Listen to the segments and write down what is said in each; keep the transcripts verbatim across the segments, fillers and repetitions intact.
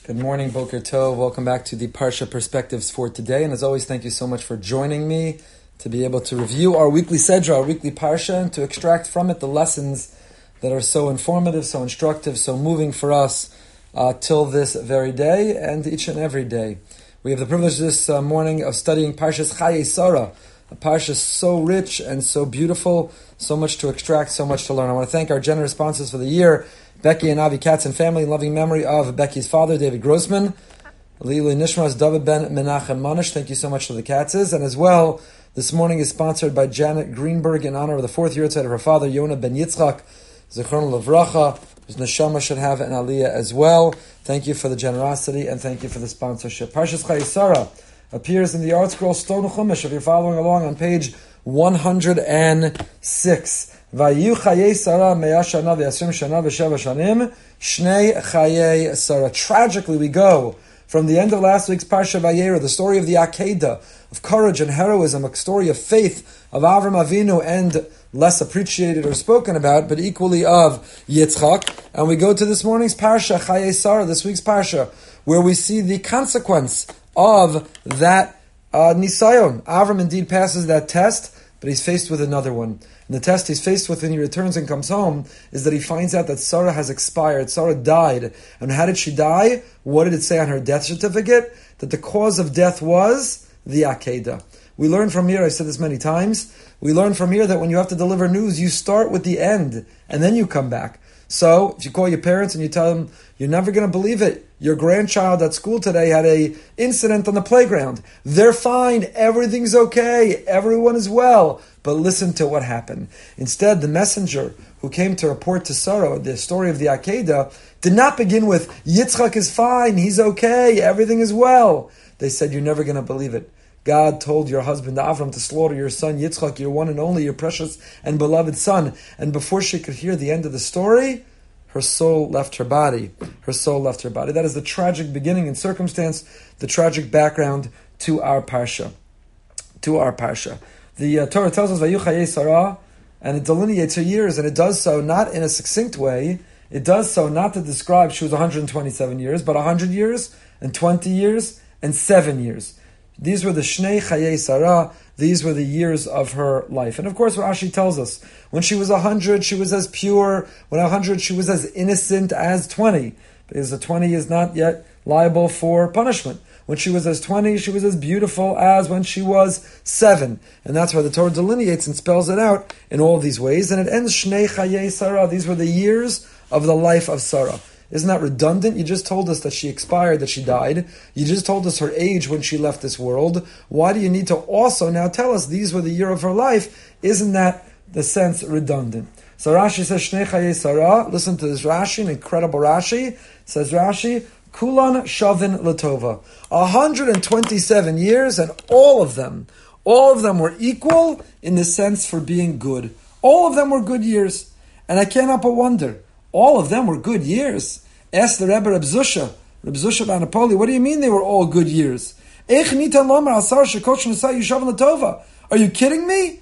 Good morning, Boker Tov. Welcome back to the Parsha Perspectives for today. And as always, thank you so much for joining me to be able to review our weekly Sedra, our weekly Parsha, and to extract from it the lessons that are so informative, so instructive, so moving for us uh, till this very day and each and every day. We have the privilege this uh, morning of studying Parshas Chayei Sarah, a Parsha so rich and so beautiful, so much to extract, so much to learn. I want to thank our generous sponsors for the year, Becky and Avi Katz and family, in loving memory of Becky's father, David Grossman. Lili Nishmas, David Ben Menachem Manish. Thank you so much to the Katzes. And as well, this morning is sponsored by Janet Greenberg in honor of the fourth year of her father, Yonah Ben Yitzchak, Zichron Levracha, whose neshama should have an aliyah as well. Thank you for the generosity and thank you for the sponsorship. Parshas Chayei Sarah appears in the Art Scroll Stone Chumash, if you're following along, on page one hundred six. Vayu Chayei Sarah me'ah shana ve'asrim shana ve'sheva shanim shnei Chayei Sarah. Tragically, we go from the end of last week's Parsha Vayera, the story of the Akedah, of courage and heroism, a story of faith of Avram Avinu, and less appreciated or spoken about, but equally of Yitzchak. And we go to this morning's Parsha, Chayei Sarah, this week's Parsha, where we see the consequence of that uh, Nisayon. Avram indeed passes that test, but he's faced with another one. And the test he's faced with when he returns and comes home is that he finds out that Sarah has expired. Sarah died. And how did she die? What did it say on her death certificate? That the cause of death was the Akedah. We learn from here, I've said this many times, we learn from here that when you have to deliver news, you start with the end, and then you come back. So, if you call your parents and you tell them, you're never going to believe it, your grandchild at school today had a incident on the playground. They're fine, everything's okay, everyone is well, but listen to what happened. Instead, the messenger who came to report to Sarah the story of the Akedah did not begin with, Yitzchak is fine, he's okay, everything is well. They said, you're never going to believe it. God told your husband Avram to slaughter your son Yitzchak, your one and only, your precious and beloved son. And before she could hear the end of the story, her soul left her body. Her soul left her body. That is the tragic beginning and circumstance, the tragic background to our parsha. To our parsha. The uh, Torah tells us Vayu Chayei Sarah, and it delineates her years, and it does so not in a succinct way. It does so not to describe she was one hundred twenty-seven years, but one hundred years, and twenty years, and seven years. These were the Shnei Chayei Sarah. These were the years of her life. And of course, Rashi tells us, when she was one hundred, she was as pure. When one hundred, she was as innocent as twenty. Because the twenty is not yet liable for punishment. When she was as twenty, she was as beautiful as when she was seven. And that's why the Torah delineates and spells it out in all these ways. And it ends Shnei Chayei Sarah. These were the years of the life of Sarah. Isn't that redundant? You just told us that she expired, that she died. You just told us her age when she left this world. Why do you need to also now tell us these were the year of her life? Isn't that, the sense, redundant? So Rashi says, Shnei Chayei Sarah. Listen to this Rashi, an incredible Rashi. Says Rashi, Kulan Shavin Latova. one hundred twenty-seven years, and all of them, all of them were equal in the sense for being good. All of them were good years. And I cannot but wonder, all of them were good years. Ask the Rebbe Reb Zusha, Reb Zusha Banapoli, what do you mean they were all good years? Are you kidding me?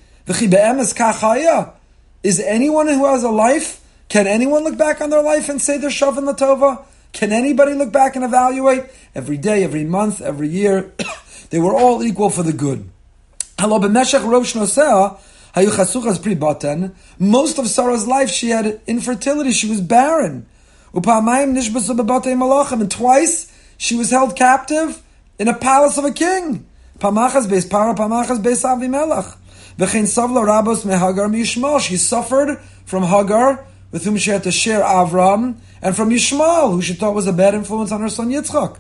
Is anyone who has a life, can anyone look back on their life and say they're Shavin Latova? Can anybody look back and evaluate? Every day, every month, every year, they were all equal for the good. Most of Sarah's life, she had infertility. She was barren. And twice, she was held captive in a palace of a king. She suffered from Hagar, with whom she had to share Avram, and from Yishmael, who she thought was a bad influence on her son Yitzchak.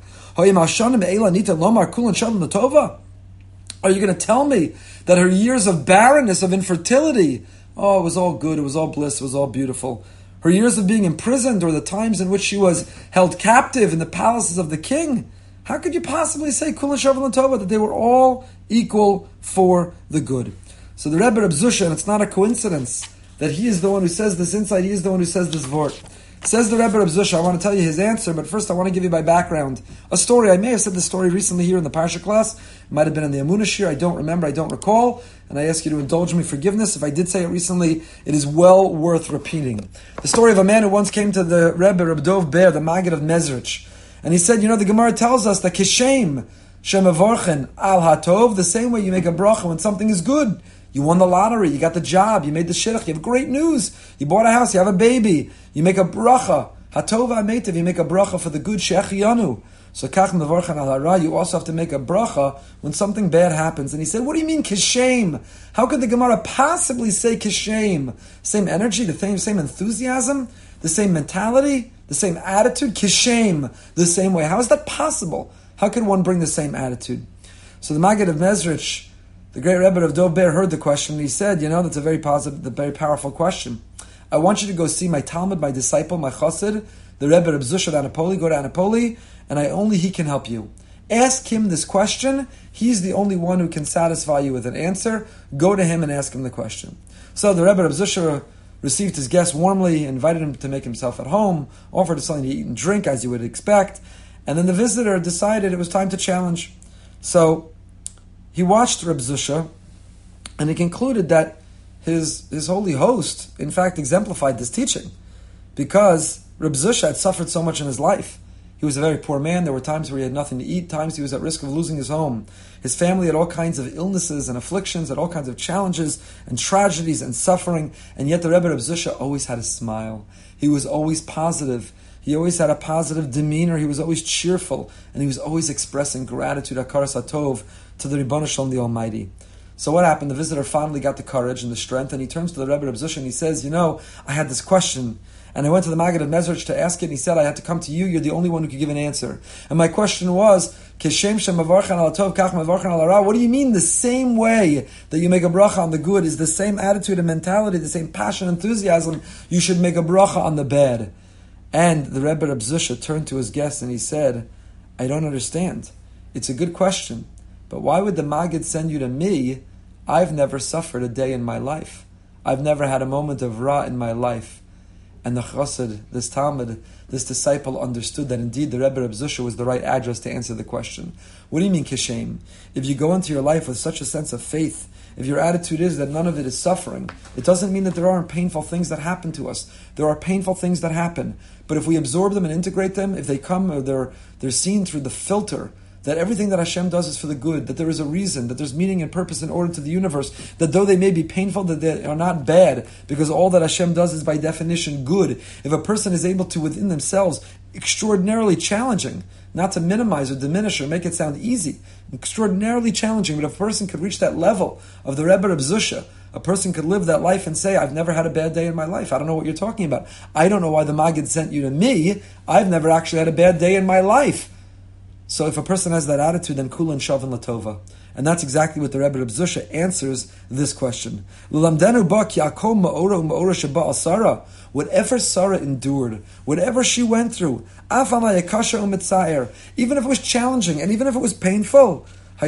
Are you going to tell me that her years of barrenness, of infertility, oh, it was all good, it was all bliss, it was all beautiful. Her years of being imprisoned, or the times in which she was held captive in the palaces of the king, how could you possibly say Kula Shavin Latova, that they were all equal for the good? So the Rebbe Reb Zusha, and it's not a coincidence that he is the one who says this inside, he is the one who says this vort. Says the Rebbe Reb Zusha, I want to tell you his answer, but first I want to give you my background. A story, I may have said this story recently here in the Parsha class, it might have been in the Amunah Shir, I don't remember, I don't recall, and I ask you to indulge me forgiveness. If I did say it recently, it is well worth repeating. The story of a man who once came to the Rebbe, Reb Dov Ber, the Maggid of Mezrich, And he said, you know, the Gemara tells us that kishem shemavorchen al hatov, the same way you make a bracha when something is good. You won the lottery, you got the job, you made the shidduch, you have great news, you bought a house, you have a baby, you make a bracha. Hatov ha'metiv, you make a bracha for the good she'echiyanu. So kach mevorchen al hara, you also have to make a bracha when something bad happens. And he said, what do you mean kishem? How could the Gemara possibly say kishem? Same energy, the same, same enthusiasm, the same mentality, the same attitude, kishem, the same way. How is that possible? How could one bring the same attitude? So the Maggid of Mezrich, the great Rebbe of Dov Ber, heard the question and he said, you know, that's a very positive, a very powerful question. I want you to go see my Talmud, my disciple, my chassid, the Rebbe of Zusha Anapoli. Go to Anapoli, and I only he can help you. Ask him this question. He's the only one who can satisfy you with an answer. Go to him and ask him the question. So the Rebbe of Zusha received his guest warmly, invited him to make himself at home, offered him something to eat and drink, as you would expect, and then the visitor decided it was time to challenge. So he watched Reb Zusha, and he concluded that his his holy host, in fact, exemplified this teaching, because Reb Zusha had suffered so much in his life. He was a very poor man. There were times where he had nothing to eat, times he was at risk of losing his home. His family had all kinds of illnesses and afflictions, had all kinds of challenges and tragedies and suffering, and yet the Rebbe Reb Zusha always had a smile. He was always positive. He always had a positive demeanor. He was always cheerful, and he was always expressing gratitude, hakaras hatov, to the Ribbon Shalom, the Almighty. So what happened? The visitor finally got the courage and the strength, and he turns to the Rebbe Reb Zusha and he says, you know, I had this question, and I went to the Maggid of Mezrich to ask it, and he said, I had to come to you, you're the only one who could give an answer. And my question was, Kishem shem mavarchan al tov, kach mavarchan al hara. What do you mean the same way that you make a bracha on the good is the same attitude and mentality, the same passion and enthusiasm, you should make a bracha on the bad? And the Rebbe Reb Zusha turned to his guest and he said, I don't understand. It's a good question, but why would the Maggid send you to me? I've never suffered a day in my life. I've never had a moment of ra in my life. And the chassid, this Talmud, this disciple understood that indeed the Rebbe Reb Zusha was the right address to answer the question. What do you mean kishem? If you go into your life with such a sense of faith, if your attitude is that none of it is suffering, it doesn't mean that there aren't painful things that happen to us. There are painful things that happen. But if we absorb them and integrate them, if they come or they're, they're seen through the filter that everything that Hashem does is for the good, that there is a reason, that there's meaning and purpose and order to the universe, that though they may be painful, that they are not bad, because all that Hashem does is by definition good. If a person is able to, within themselves, extraordinarily challenging, not to minimize or diminish or make it sound easy, extraordinarily challenging, but if a person could reach that level of the Rebbe Reb Zusha, a person could live that life and say, I've never had a bad day in my life. I don't know what you're talking about. I don't know why the Maggid sent you to me. I've never actually had a bad day in my life. So if a person has that attitude, then kulan shavin latova. And that's exactly what the Rebbe Reb Zusha answers this question. Whatever Sarah endured, whatever she went through, even if it was challenging and even if it was painful,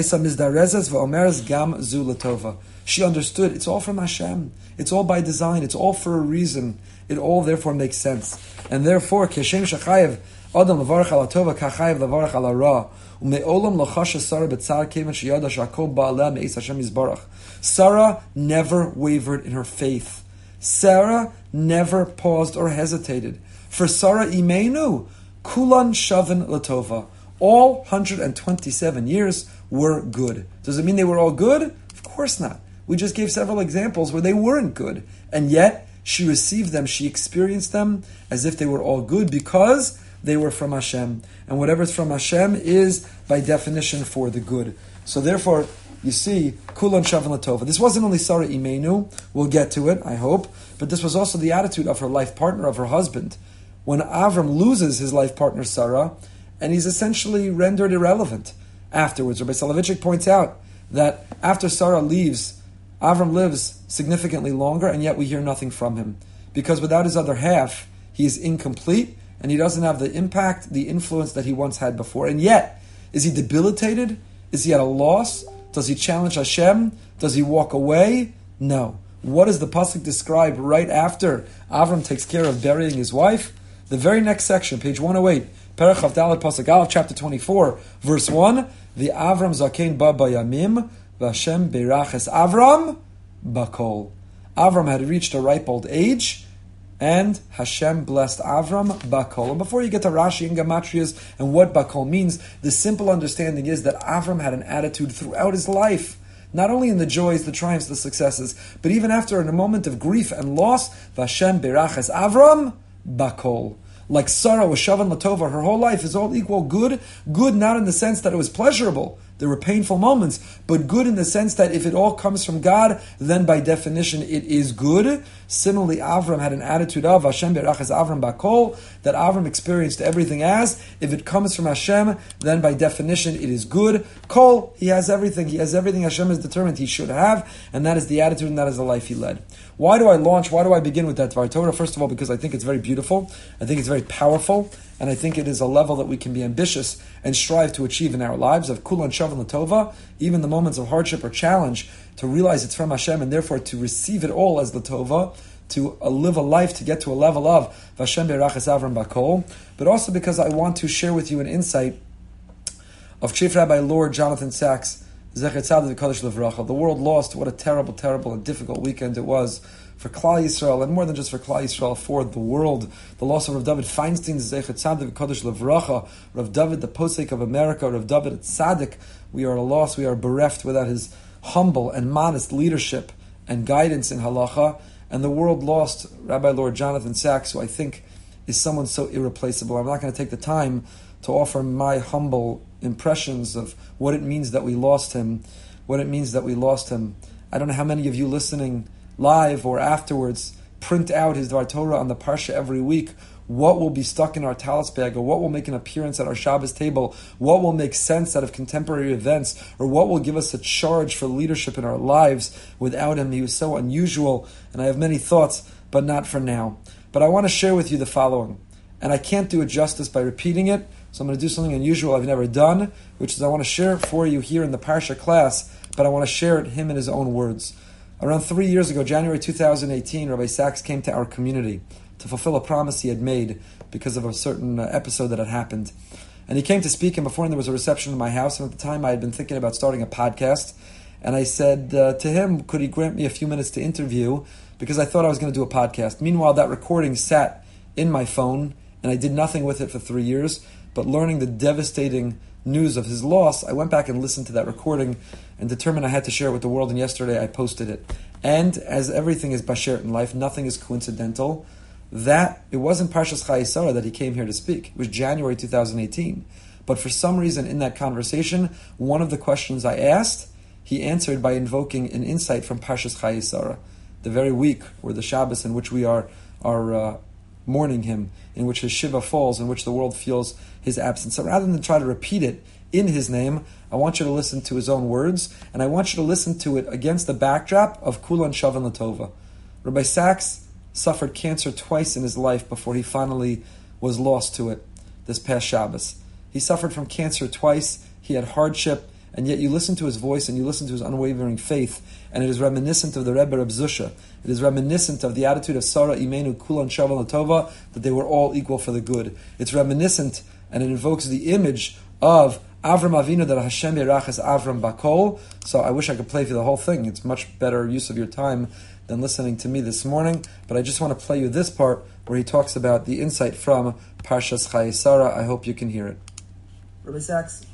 she understood it's all from Hashem. It's all by design. It's all for a reason. It all therefore makes sense. And therefore, Keshem Shachayev, Adam levarach ala tova kachayev levarach ala ra. Umeolam lo chasha Sarah betzar kevan sheyada shakol ba'aleh me'is Hashem yizbarach. Sarah never wavered in her faith. Sarah never paused or hesitated. For Sarah imenu, kulan shavin latova. All one hundred twenty-seven years were good. Does it mean they were all good? Of course not. We just gave several examples where they weren't good. And yet, she received them, she experienced them as if they were all good because they were from Hashem. And whatever is from Hashem is, by definition, for the good. So therefore, you see, Kulan Shavan Latova. This wasn't only Sarah Imenu, we'll get to it, I hope, but this was also the attitude of her life partner, of her husband. When Avram loses his life partner, Sarah, and he's essentially rendered irrelevant afterwards. Rabbi Soloveitchik points out that after Sarah leaves, Avram lives significantly longer, and yet we hear nothing from him. Because without his other half, he is incomplete, and he doesn't have the impact, the influence that he once had before. And yet, is he debilitated? Is he at a loss? Does he challenge Hashem? Does he walk away? No. What does the pasuk describe right after Avram takes care of burying his wife? The very next section, page one oh eight, Perach Avdalat Pasuk Aleph, chapter twenty-four, verse one, the Avram Zakein Ba Bayamim, Vashem Beiraches Avram Bakol. Avram had reached a ripe old age, And Hashem blessed Avram Bakol. And before you get to Rashi and Gematrias and what Bakol means, the simple understanding is that Avram had an attitude throughout his life, not only in the joys, the triumphs, the successes, but even after in a moment of grief and loss, Vashem Beraches Avram Bakol. Like Sarah was Shavan Latova, her whole life is all equal good. Good not in the sense that it was pleasurable. There were painful moments, but good in the sense that if it all comes from God, then by definition it is good. Similarly, Avram had an attitude of Hashem Berachas Avram Bakol, that Avram experienced everything as, if it comes from Hashem, then by definition it is good. Kol, he has everything. He has everything Hashem has determined he should have, and that is the attitude and that is the life he led. Why do I launch, why do I begin with that Dvar Torah? First of all, because I think it's very beautiful, I think it's very powerful, and I think it is a level that we can be ambitious and strive to achieve in our lives, of Kulan Shavan Latova, even the moments of hardship or challenge, to realize it's from Hashem and therefore to receive it all as Latova, to uh, live a life, to get to a level of Vashem Berachas Avram Bakol, but also because I want to share with you an insight of Chief Rabbi Lord Jonathan Sachs, Zecher Tzadik Kodesh Levracha. The world lost. What a terrible, terrible and difficult weekend it was for Klal Yisrael, and more than just for Klal Yisrael, for the world. The loss of Rav David Feinstein, Zecher Tzadik Kodesh Levracha, Rav David, the posek of America, Rav David Tzadik. We are at a loss. We are bereft without his humble and modest leadership and guidance in halacha. And the world lost Rabbi Lord Jonathan Sachs, who I think is someone so irreplaceable. I'm not going to take the time to offer my humble impressions of what it means that we lost him, what it means that we lost him. I don't know how many of you listening live or afterwards print out his Dvar Torah on the Parsha every week. What will be stuck in our talis bag, or what will make an appearance at our Shabbos table, what will make sense out of contemporary events, or what will give us a charge for leadership in our lives without him. He was so unusual, and I have many thoughts, but not for now. But I want to share with you the following, and I can't do it justice by repeating it, so I'm going to do something unusual I've never done, which is I want to share it for you here in the Parsha class, but I want to share it him in his own words. Around three years ago, January two thousand eighteen, Rabbi Sachs came to our community to fulfill a promise he had made because of a certain uh, episode that had happened. And he came to speak, and before there was a reception in my house, and at the time I had been thinking about starting a podcast, and I said uh, to him, could he grant me a few minutes to interview, because I thought I was going to do a podcast. Meanwhile, that recording sat in my phone, and I did nothing with it for three years, but learning the devastating news of his loss, I went back and listened to that recording and determined I had to share it with the world, and yesterday I posted it. And as everything is bashert in life, nothing is coincidental. That, it wasn't Parshas Chayei Sarah that he came here to speak. It was January two thousand eighteen. But for some reason in that conversation, one of the questions I asked, he answered by invoking an insight from Parshas Chayei Sarah, the very week or the Shabbos in which we are, are uh, mourning him, in which his Shiva falls, in which the world feels his absence. So rather than try to repeat it in his name, I want you to listen to his own words, and I want you to listen to it against the backdrop of Kulan Shavan Latova. Rabbi Sachs suffered cancer twice in his life before he finally was lost to it this past Shabbos. He suffered from cancer twice, he had hardship, and yet you listen to his voice and you listen to his unwavering faith, and it is reminiscent of the Rebbe Reb Zusha. It is reminiscent of the attitude of Sarah Imenu Kulan Shavan Latova, that they were all equal for the good. It's reminiscent, and it invokes the image of Avram Avinu, that Hashem Yerachas Avram Bakol. So I wish I could play for the whole thing. It's much better use of your time than listening to me this morning, but I just want to play you this part where he talks about the insight from Parshas Chayei Sarah. I hope you can hear it. Rabbi Sachs,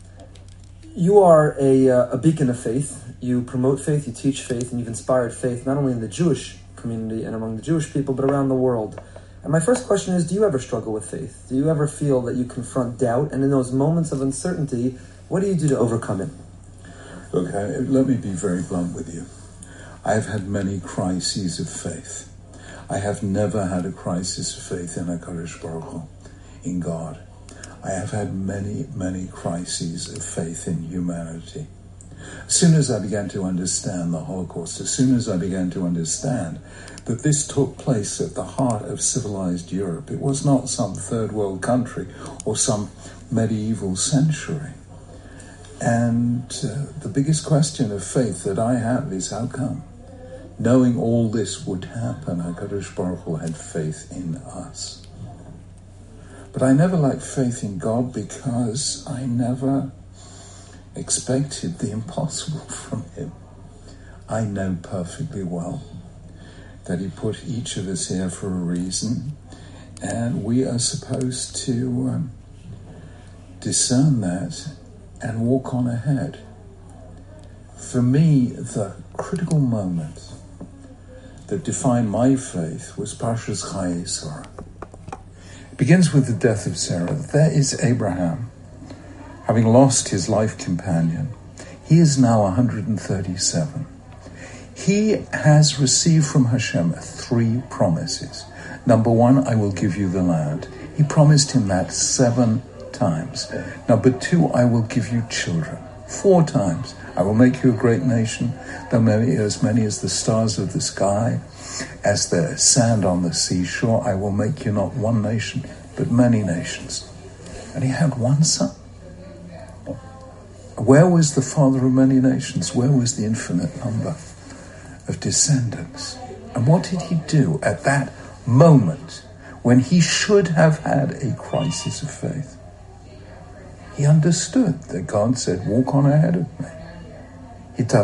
you are a, uh, a beacon of faith. You promote faith, you teach faith, and you've inspired faith not only in the Jewish community and among the Jewish people, but around the world. And my first question is, do you ever struggle with faith? Do you ever feel that you confront doubt? And in those moments of uncertainty, what do you do to overcome it? Look, I, let me be very blunt with you. I've had many crises of faith. I have never had a crisis of faith in HaKadosh Baruch Hu, in God. I have had many, many crises of faith in humanity. As soon as I began to understand the Holocaust, as soon as I began to understand that this took place at the heart of civilized Europe, it was not some third world country or some medieval century. And uh, the biggest question of faith that I have is, how come? Knowing all this would happen, HaKadosh Baruch Hu had faith in us. But I never lacked faith in God because I never expected the impossible from Him. I know perfectly well that he put each of us here for a reason, and we are supposed to um, discern that and walk on ahead. For me, the critical moment that defined my faith was Parshas Chayei Sarah. It begins with the death of Sarah. There is Abraham, having lost his life companion. He is now one hundred thirty-seven. He has received from Hashem three promises. Number one, I will give you the land. He promised him that seven times. Number two, I will give you children. Four times. I will make you a great nation. There may be as many as the stars of the sky, as the sand on the seashore. I will make you not one nation, but many nations. And he had one son. Where was the father of many nations? Where was the infinite number of descendants? And what did he do at that moment when he should have had a crisis of faith? He understood that God said, walk on ahead of me. So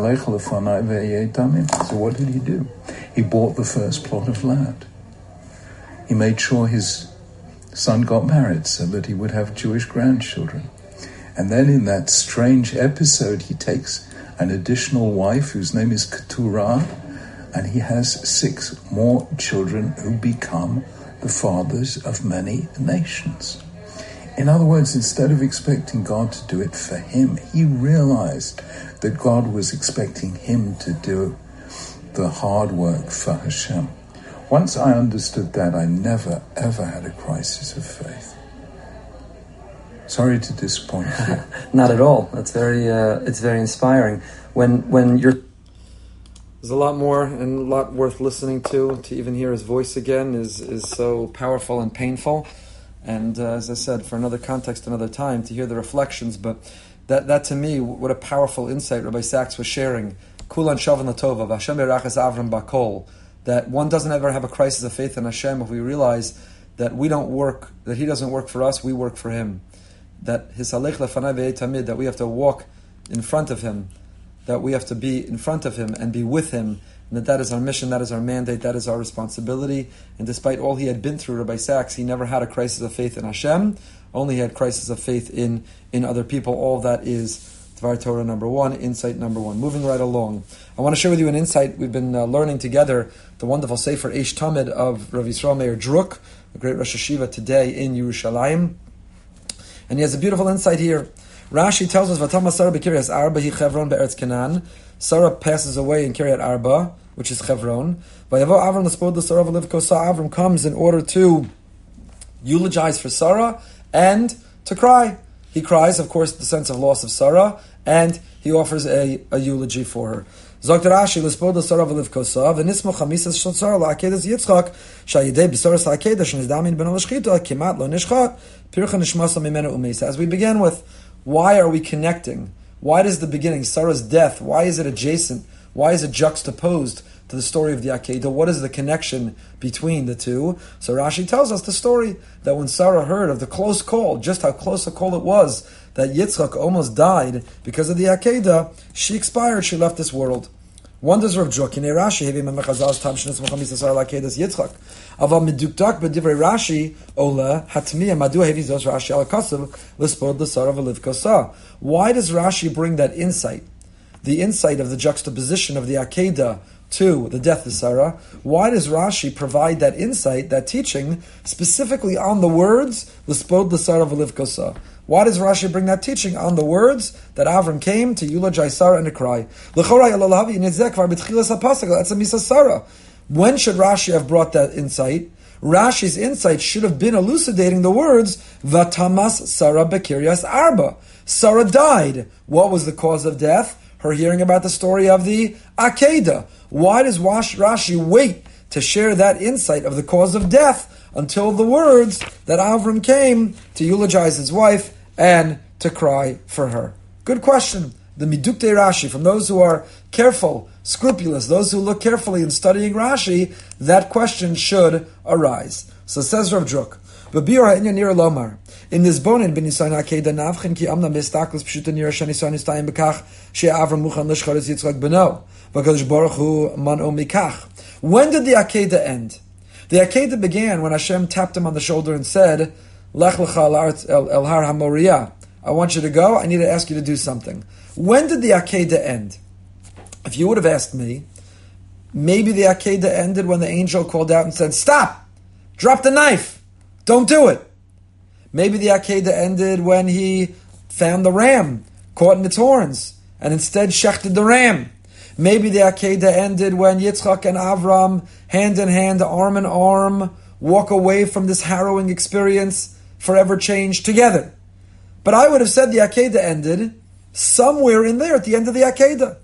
what did he do? He bought the first plot of land. He made sure his son got married so that he would have Jewish grandchildren. And then in that strange episode, he takes an additional wife whose name is Keturah, and he has six more children who become the fathers of many nations. In other words, instead of expecting God to do it for him, he realized that God was expecting him to do the hard work for Hashem. Once I understood that, I never, ever had a crisis of faith. Sorry to disappoint you. Not at all. That's very, uh, it's very inspiring. When, when you're... There's a lot more and a lot worth listening to. To even hear his voice again is, is so powerful and painful. And uh, as I said, for another context, another time, to hear the reflections. But that, that to me, what a powerful insight Rabbi Sachs was sharing. Kulan shavan latova, v'Hashem berachas Avram bakol. That one doesn't ever have a crisis of faith in Hashem if we realize that we don't work, that He doesn't work for us, we work for Him. That His halech lefanai ve'ei tamid, that we have to walk in front of Him, that we have to be in front of Him and be with Him. And that that is our mission, that is our mandate, that is our responsibility. And despite all he had been through, Rabbi Sachs, he never had a crisis of faith in Hashem, only he had crisis of faith in, in other people. All that is Dvar Torah number one, insight number one. Moving right along. I want to share with you an insight. We've been uh, learning together the wonderful Sefer Eish Tamid of Rav Yisrael Meir Druk, a great Rosh Hashiva today in Yerushalayim. And he has a beautiful insight here. Rashi tells us, Vatama Sarah Bekiryas Arba hi Chevron be'eretz Canaan. Sarah passes away in Kiryat Arba, which is Chevron. Avram comes in order to eulogize for Sarah and to cry. He cries, of course, the sense of loss of Sarah, and he offers a, a eulogy for her. Zog Rashi, L'spod Sarah v'livkosa, v'nismo chamisas shel Sarah la'akedas Yitzchak, sha'yidei b'soras ha'akedas shenizdamin ben al-shchita, kimat lo nishchat, pircha nishmasa mimena umeisa. As we begin with, why are we connecting? Why does the beginning, Sarah's death, why is it adjacent? Why is it juxtaposed to the story of the Akedah? What is the connection between the two? So Rashi tells us the story that when Sarah heard of the close call, just how close a call it was, that Yitzchak almost died because of the Akedah, she expired, she left this world. Wonders Rav Druk, Kinei Rashi, Hevi Memechazal's Tam Shnes Mochamisa Sarah Akedas Yitzchak. Aval Medukdak B'divrei Rashi, Ola, Hatmiya Madu Hevi Zos Rashi Al Kasav, L'spod L'Sara V'Liv Kosa. Why does Rashi bring that insight? The insight of the juxtaposition of the Akedah to the death of Sarah. Why does Rashi provide that insight, that teaching, specifically on the words, L'spod L'Sara V'Liv Kosa? Why does Rashi bring that teaching on the words that Avram came to eulogize Sarah and to cry? When should Rashi have brought that insight? Rashi's insight should have been elucidating the words, Vatamas Sarah Bekiryas Arba. Sarah died. What was the cause of death? Her hearing about the story of the Akedah. Why does Rashi wait to share that insight of the cause of death until the words that Avram came to eulogize his wife and to cry for her? Good question. The Midukte Rashi, from those who are careful, scrupulous, those who look carefully in studying Rashi, that question should arise. So says Rav Druk, in this bonin ben Nisan Akedah navchin ki amna bestaklis pshuta nira shanisan istayim bekach she Avram muchan l'shcharis Yitzchak beno v'kadosh baruch hu man o mikach. When did the Akedah end? The Akedah began when Hashem tapped him on the shoulder and said, Lech lecha el har hamoriah. I want you to go. I need to ask you to do something. When did the Akedah end? If you would have asked me, maybe the Akedah ended when the angel called out and said, stop! Drop the knife! Don't do it! Maybe the Akedah ended when he found the ram caught in its horns and instead shechted the ram. Maybe the Akedah ended when Yitzchak and Avram, hand in hand, arm in arm, walk away from this harrowing experience, forever changed together. But I would have said the Akedah ended somewhere in there at the end of the Akedah.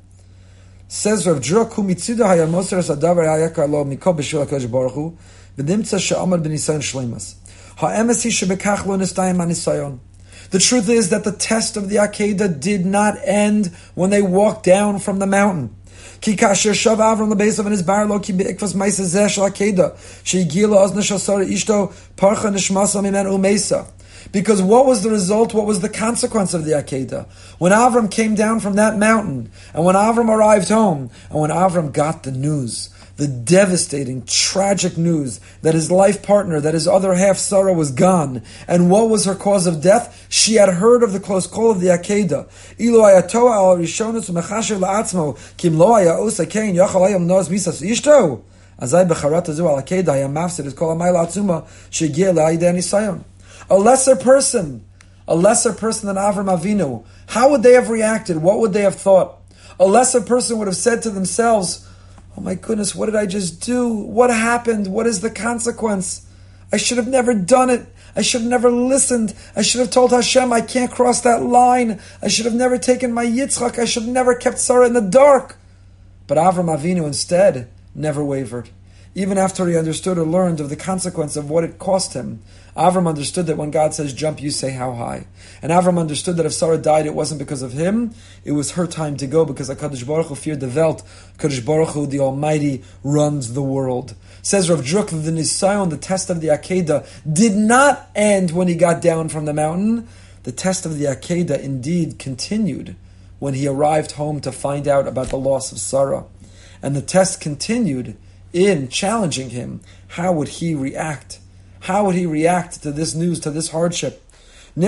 Says Rav Druk, Hu mitzuda haya moser es hadavar hayakar lo mikol b'shvil HaKadosh Baruch Hu, v'nimtza she'amad b'nisayon shleimas. Ha'emes hi shebekach lo nistayim ha'nisayon. The truth is that the test of the Akedah did not end when they walked down from the mountain. Ki kasher shav Avram lebeis of his bar lo ki beikvas ma'aseh zeh shel Akedah she'higi la'ozna shel Sarah ishto parcha nishmasa mimen u'meisa. Because what was the result? What was the consequence of the Akedah? When Avram came down from that mountain, and when Avram arrived home, and when Avram got the news, the devastating, tragic news that his life partner, that his other half Sarah was gone, and what was her cause of death? She had heard of the close call of the Akedah. Ilu ayatoa al rishonus umechasher la'atzmo kim lo haya osa kein yachal hayam noz misas ishto azay becharat azu al Akedah hayam mafsid es kol hamayla atzuma shegieh la'idei nisayon. A lesser person, a lesser person than Avram Avinu, how would they have reacted? What would they have thought? A lesser person would have said to themselves, oh my goodness, what did I just do? What happened? What is the consequence? I should have never done it. I should have never listened. I should have told Hashem I can't cross that line. I should have never taken my Yitzchak. I should have never kept Sarah in the dark. But Avram Avinu instead never wavered. Even after he understood or learned of the consequence of what it cost him, Avram understood that when God says jump, you say how high. And Avram understood that if Sarah died, it wasn't because of him, it was her time to go, because HaKadosh Baruch Hu feared the Welt. HaKadosh Baruch Hu, the Almighty, runs the world. Says Rav Druk, the Nisayon, the test of the Akedah, did not end when he got down from the mountain. The test of the Akedah indeed continued when he arrived home to find out about the loss of Sarah. And the test continued in challenging him. How would he react? How would he react to this news, to this hardship? The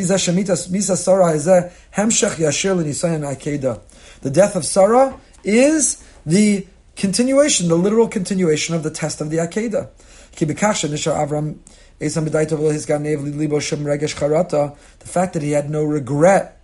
death of Sarah is the continuation, the literal continuation of the test of the Akedah. The fact that he had no regret,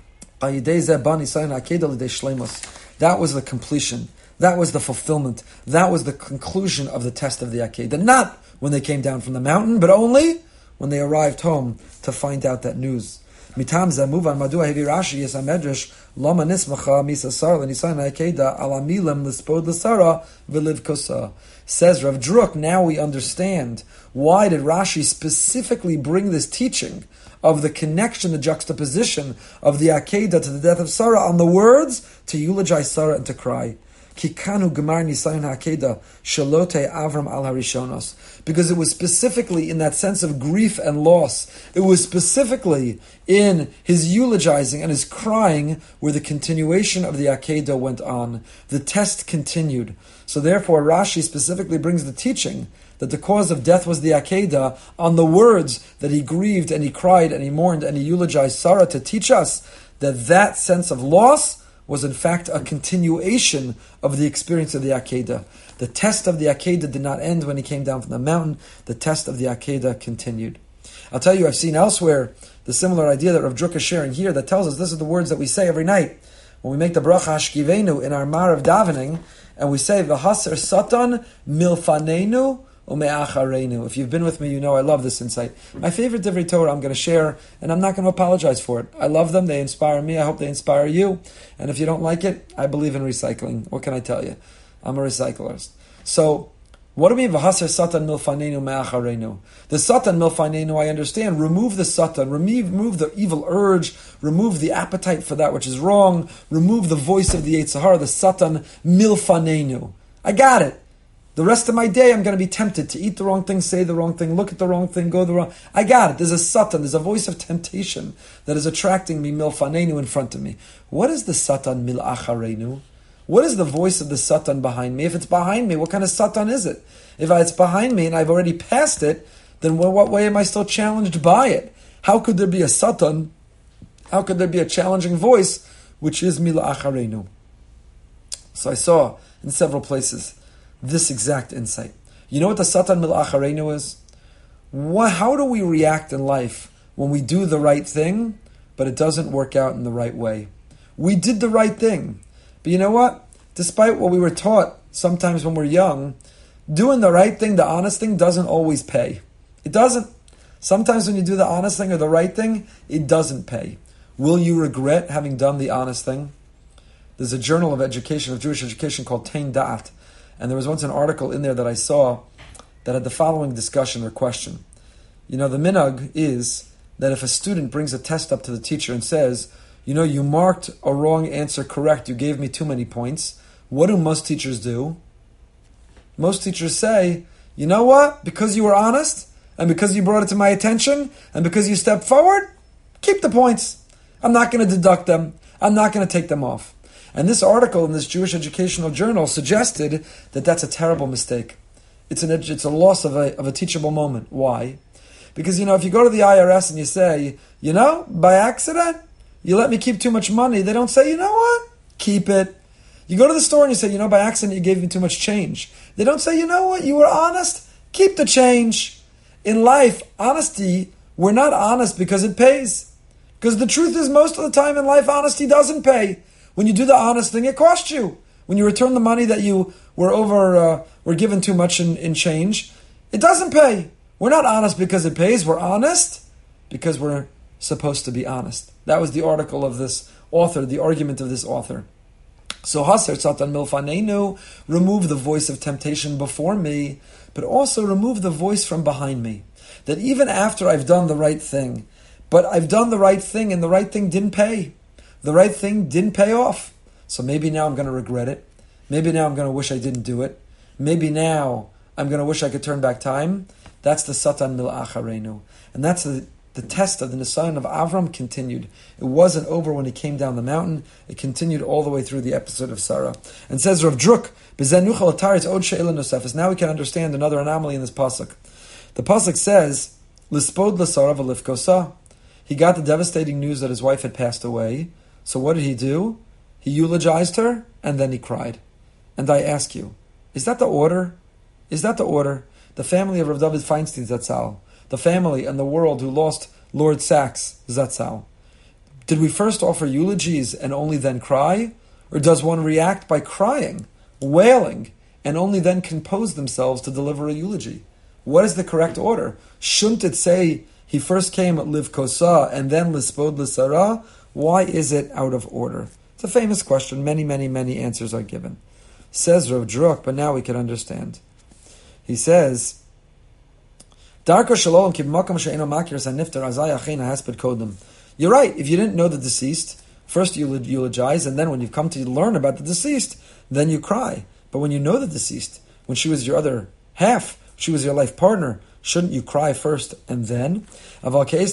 that was the completion. That was the fulfillment. That was the conclusion of the test of the Akedah. Not when they came down from the mountain, but only when they arrived home to find out that news. Mitam zamuvan madua hevi Rashi yes amedrash lama nismacha misa sar l'nisayon ha'akedah ala milam l'spod l'sara v'liv kosa. Says Rav Druk, now we understand why did Rashi specifically bring this teaching of the connection, the juxtaposition of the Akedah to the death of Sarah on the words to eulogize Sarah and to cry. Kikanu gemar nisayon ha'akedah shalote Avram al harishonos. Because it was specifically in that sense of grief and loss. It was specifically in his eulogizing and his crying where the continuation of the Akedah went on. The test continued. So therefore Rashi specifically brings the teaching that the cause of death was the Akedah on the words that he grieved and he cried and he mourned and he eulogized Sarah, to teach us that that sense of loss was in fact a continuation of the experience of the Akedah. The test of the Akedah did not end when he came down from the mountain. The test of the Akedah continued. I'll tell you, I've seen elsewhere the similar idea that Rav Druk is sharing here that tells us this is the words that we say every night. When we make the bracha Hashkivenu in our Mar of davening, and we say, V'haser satan milfanenu ume'acharenu. If you've been with me, you know I love this insight. My favorite Divrei Torah I'm going to share, and I'm not going to apologize for it. I love them. They inspire me. I hope they inspire you. And if you don't like it, I believe in recycling. What can I tell you? I'm a recyclist. So, what do we mean? V'haser satan milfanenu me'acharenu. The satan milfanenu, I understand. Remove the satan. Remove, remove the evil urge. Remove the appetite for that which is wrong. Remove the voice of the Yetzer Hara, the satan milfanenu. I got it. The rest of my day, I'm going to be tempted to eat the wrong thing, say the wrong thing, look at the wrong thing, go the wrong... I got it. There's a satan, there's a voice of temptation that is attracting me, milfanenu, in front of me. What is the satan milacharenu? What is the voice of the Satan behind me? If it's behind me, what kind of Satan is it? If it's behind me and I've already passed it, then what, what way am I still challenged by it? How could there be a Satan? How could there be a challenging voice, which is Mila Acharenu? So I saw in several places this exact insight. You know what the Satan Mila Acharenu is? What, how do we react in life when we do the right thing, but it doesn't work out in the right way? We did the right thing, but you know what? Despite what we were taught sometimes when we're young, doing the right thing, the honest thing, doesn't always pay. It doesn't. Sometimes when you do the honest thing or the right thing, it doesn't pay. Will you regret having done the honest thing? There's a journal of education, of Jewish education called Tain Da'at, and there was once an article in there that I saw that had the following discussion or question. You know, the minhag is that if a student brings a test up to the teacher and says, you know, you marked a wrong answer correct, you gave me too many points, what do most teachers do? Most teachers say, you know what, because you were honest, and because you brought it to my attention, and because you stepped forward, keep the points. I'm not going to deduct them. I'm not going to take them off. And this article in this Jewish educational journal suggested that that's a terrible mistake. It's an it's a loss of a of a teachable moment. Why? Because, you know, if you go to the I R S and you say, you know, by accident, you let me keep too much money, they don't say, you know what, keep it. You go to the store and you say, you know, by accident you gave me too much change. They don't say, you know what, you were honest, keep the change. In life, honesty, we're not honest because it pays. Because the truth is, most of the time in life, honesty doesn't pay. When you do the honest thing, it costs you. When you return the money that you were over, uh, were given too much in, in change, it doesn't pay. We're not honest because it pays. We're honest because we're supposed to be honest. That was the article of this author, the argument of this author. So Haser Satan Milfanenu, remove the voice of temptation before me, but also remove the voice from behind me. That even after I've done the right thing, but I've done the right thing and the right thing didn't pay. The right thing didn't pay off. So maybe now I'm going to regret it. Maybe now I'm going to wish I didn't do it. Maybe now I'm going to wish I could turn back time. That's the Satan Mil Acharenu. And that's the, the test of the Nisayon of Avram continued. It wasn't over when he came down the mountain. It continued all the way through the episode of Sarah. And says Rav Druk, now we can understand another anomaly in this pasuk. The pasuk says, Lispod l'Sara v'lifkosa. He got the devastating news that his wife had passed away. So what did he do? He eulogized her, and then he cried. And I ask you, is that the order? Is that the order? The family of Rav David Feinstein Zatzal, the family and the world who lost Lord Sachs Zatzal. Did we first offer eulogies and only then cry? Or does one react by crying, wailing, and only then compose themselves to deliver a eulogy? What is the correct order? Shouldn't it say he first came at Liv Kosa and then Lispod L'Sara? Why is it out of order? It's a famous question. Many, many, many answers are given. Says Rav Druk, but now we can understand. He says, Darko Shalom Kib Makam She'eno Makir Saniftar Azay Achena Hasped Kodem. You're right. If you didn't know the deceased, first you eulogize, and then when you've come to learn about the deceased, then you cry. But when you know the deceased, when she was your other half, she was your life partner, shouldn't you cry first and then? The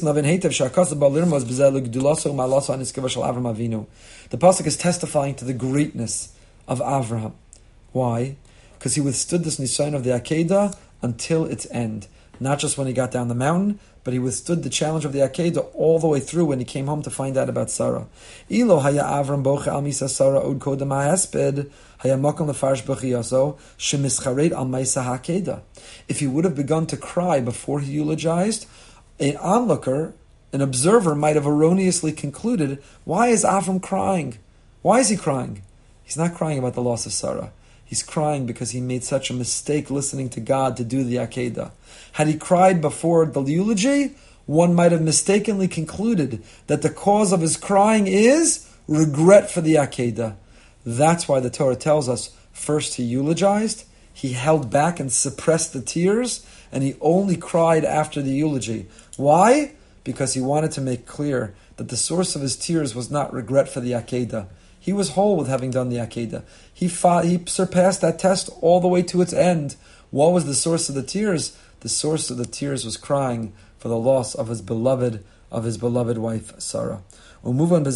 pasuk is testifying to the greatness of Avraham. Why? Because he withstood this nisayon of the Akedah until its end. Not just when he got down the mountain, but he withstood the challenge of the Akedah all the way through when he came home to find out about Sarah. Ilo haya Avram boche al misa Sarah od kodem ha'esped haya makom lefarsh b'chiyaso shemischared al misa ha'akedah. If he would have begun to cry before he eulogized, an onlooker, an observer, might have erroneously concluded, why is Avram crying? Why is he crying? He's not crying about the loss of Sarah. He's crying because he made such a mistake listening to God to do the Akedah. Had he cried before the eulogy, one might have mistakenly concluded that the cause of his crying is regret for the Akedah. That's why the Torah tells us, first he eulogized, he held back and suppressed the tears, and he only cried after the eulogy. Why? Because he wanted to make clear that the source of his tears was not regret for the Akedah. He was whole with having done the Akedah. He fought, he surpassed that test all the way to its end. What was the source of the tears? The source of the tears was crying for the loss of his beloved of his beloved wife Sarah. And that's why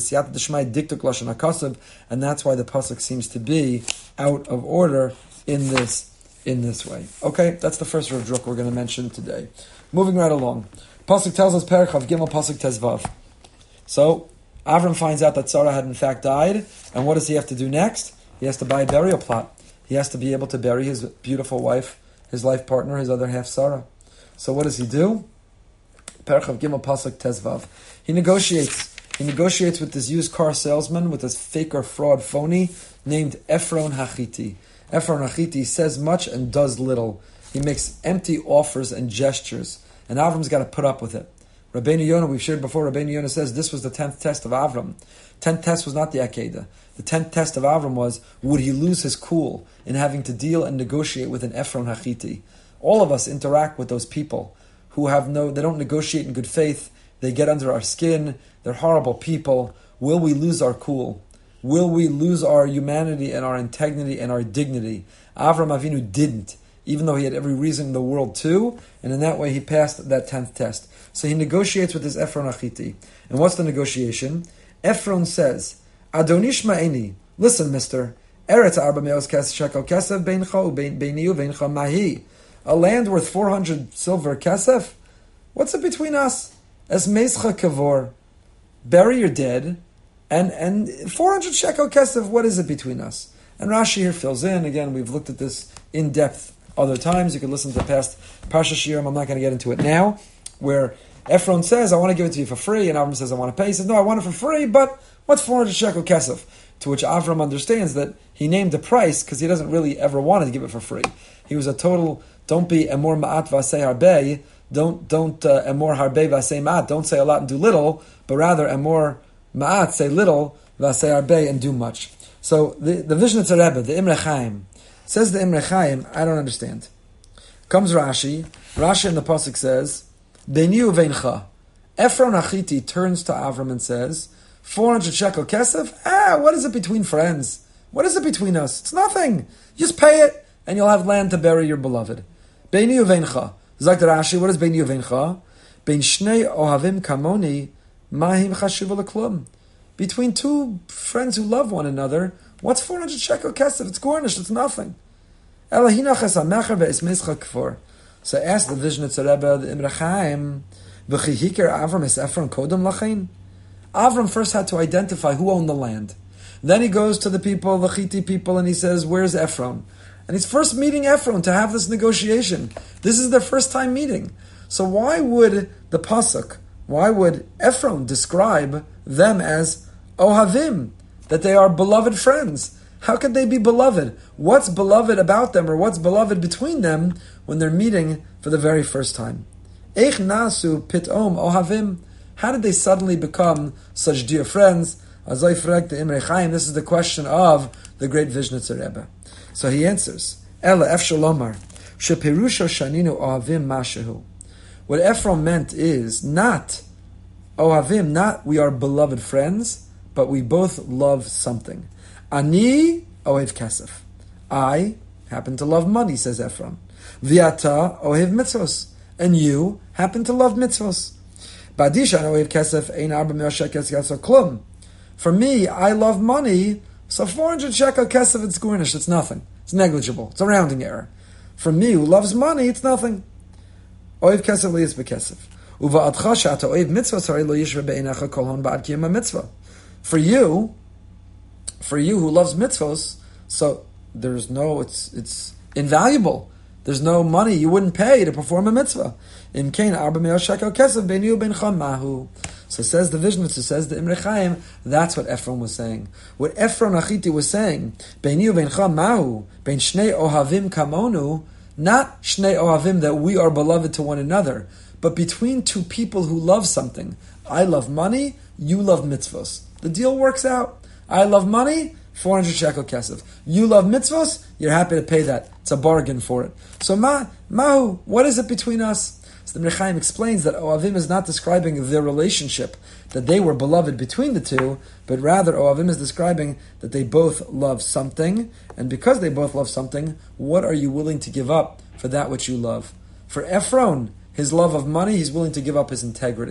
the pasuk seems to be out of order in this in this way. Okay, that's the first Rav Druk we're going to mention today. Moving right along. Pasuk tells us Perek Chav Gimel Pasuk Tezvav. So Avram finds out that Sarah had in fact died, and what does he have to do next? He has to buy a burial plot. He has to be able to bury his beautiful wife, his life partner, his other half Sarah. So what does he do? Perek Chav Gimel Pasuk Tezvav. He negotiates. He negotiates with this used car salesman, with this fake or fraud phony named Ephron Hachiti. Ephron Hachiti says much and does little. He makes empty offers and gestures, and Avram's got to put up with it. Rabbeinu Yonah, we've shared before, Rabbeinu Yonah says this was the tenth test of Avram. Tenth test was not the Akedah. The tenth test of Avram was, would he lose his cool in having to deal and negotiate with an Ephron Hachiti? All of us interact with those people who have no, they don't negotiate in good faith. They get under our skin. They're horrible people. Will we lose our cool? Will we lose our humanity and our integrity and our dignity? Avram Avinu didn't, even though he had every reason in the world to, and in that way he passed that tenth test. So he negotiates with this Ephron Hachiti. And what's the negotiation? Ephron says, Adonish ma'eni, listen, mister, Eretz arba me'os shekel kesef beincha ubeini ubeincha mahi. A land worth four hundred silver kesef? What's it between us? Es meischa kavor. Bury your dead, and and four hundred shekel kesef, what is it between us? And Rashi here fills in. Again, we've looked at this in depth other times. You can listen to past Parsha Shirim. I'm not going to get into it now, where Ephron says, I want to give it to you for free, and Avram says, I want to pay. He says, no, I want it for free, but what's four hundred shekel kesef? To which Avram understands that he named the price because he doesn't really ever want to give it for free. He was a total, don't be emor ma'at v'asei harbei, don't, don't uh, emor harbei v'asei ma'at, don't say a lot and do little, but rather emor ma'at, say little, v'asei harbei, and do much. So the, the Vishnitzer Rebbe, the Imre Chaim, says the Imre Chaim, I don't understand. Comes Rashi, Rashi in the Pasuk says, Beini uveincha. Ephron Hachiti turns to Avram and says, four hundred shekel kesef? Ah, what is it between friends? What is it between us? It's nothing. Just pay it, and you'll have land to bury your beloved. Beini uveincha. Zakt Rashi, what is Beini uveincha? Bein shnei ohavim kamoni, mahim chashuv l'klum. Between two friends who love one another, what's four hundred shekel kesef? It's garnished, it's nothing. So ask the Vishnitzer Rebbe, the Imre Chaim, Avram is Ephron kodem lachein? Avram first had to identify who owned the land. Then he goes to the people, the Chiti people, and he says, where's Ephron? And he's first meeting Ephron to have this negotiation. This is their first time meeting. So why would the Pasuk, why would Ephron describe them as Ohavim, that they are beloved friends? How could they be beloved? What's beloved about them, or what's beloved between them when they're meeting for the very first time? Eich nasu pitom ohavim. How did they suddenly become such dear friends? Azay frek the Imre Chaim. This is the question of the great Vishnitzer Rebbe. So he answers, Ela ef shalomar shepirusha shaninu ohavim mashehu. What Ephron meant is not ohavim, not we are beloved friends, but we both love something. Ani ohev kesef. I happen to love money, says Ephron. Viata ohev mitzvos. And you happen to love mitzvos. Badisha ohev kesef ein arba me'os shekel kesef klum. For me, I love money, so four hundred shekel kesef, it's garnished, it's nothing. It's negligible. It's a rounding error. For me, who loves money, it's nothing. Ohev kesef liyis bekesef. Uva'adcha she'ata ohev mitzvos harei lo yishva be'einecha kol hon ba'ad kiyam mitzvah. For you, For you who loves mitzvos, so there's no, it's it's invaluable. There's no money you wouldn't pay to perform a mitzvah. In Kain arba me'os shekel kesef beinu beincha mahu. So says the Vishnitzer, says the Imre Chaim, that's what Ephron was saying. What Ephron Hachiti was saying, beinu beincha mahu, bein shnei ohavim kamonu, not shnei ohavim that we are beloved to one another, but between two people who love something. I love money, you love mitzvos. The deal works out. I love money, four hundred shekel kesef. You love mitzvos, you're happy to pay that. It's a bargain for it. So ma, mahu, what is it between us? So the Imre Chaim explains that Ohavim is not describing their relationship, that they were beloved between the two, but rather Ohavim is describing that they both love something, and because they both love something, what are you willing to give up for that which you love? For Ephron, his love of money, he's willing to give up his integrity.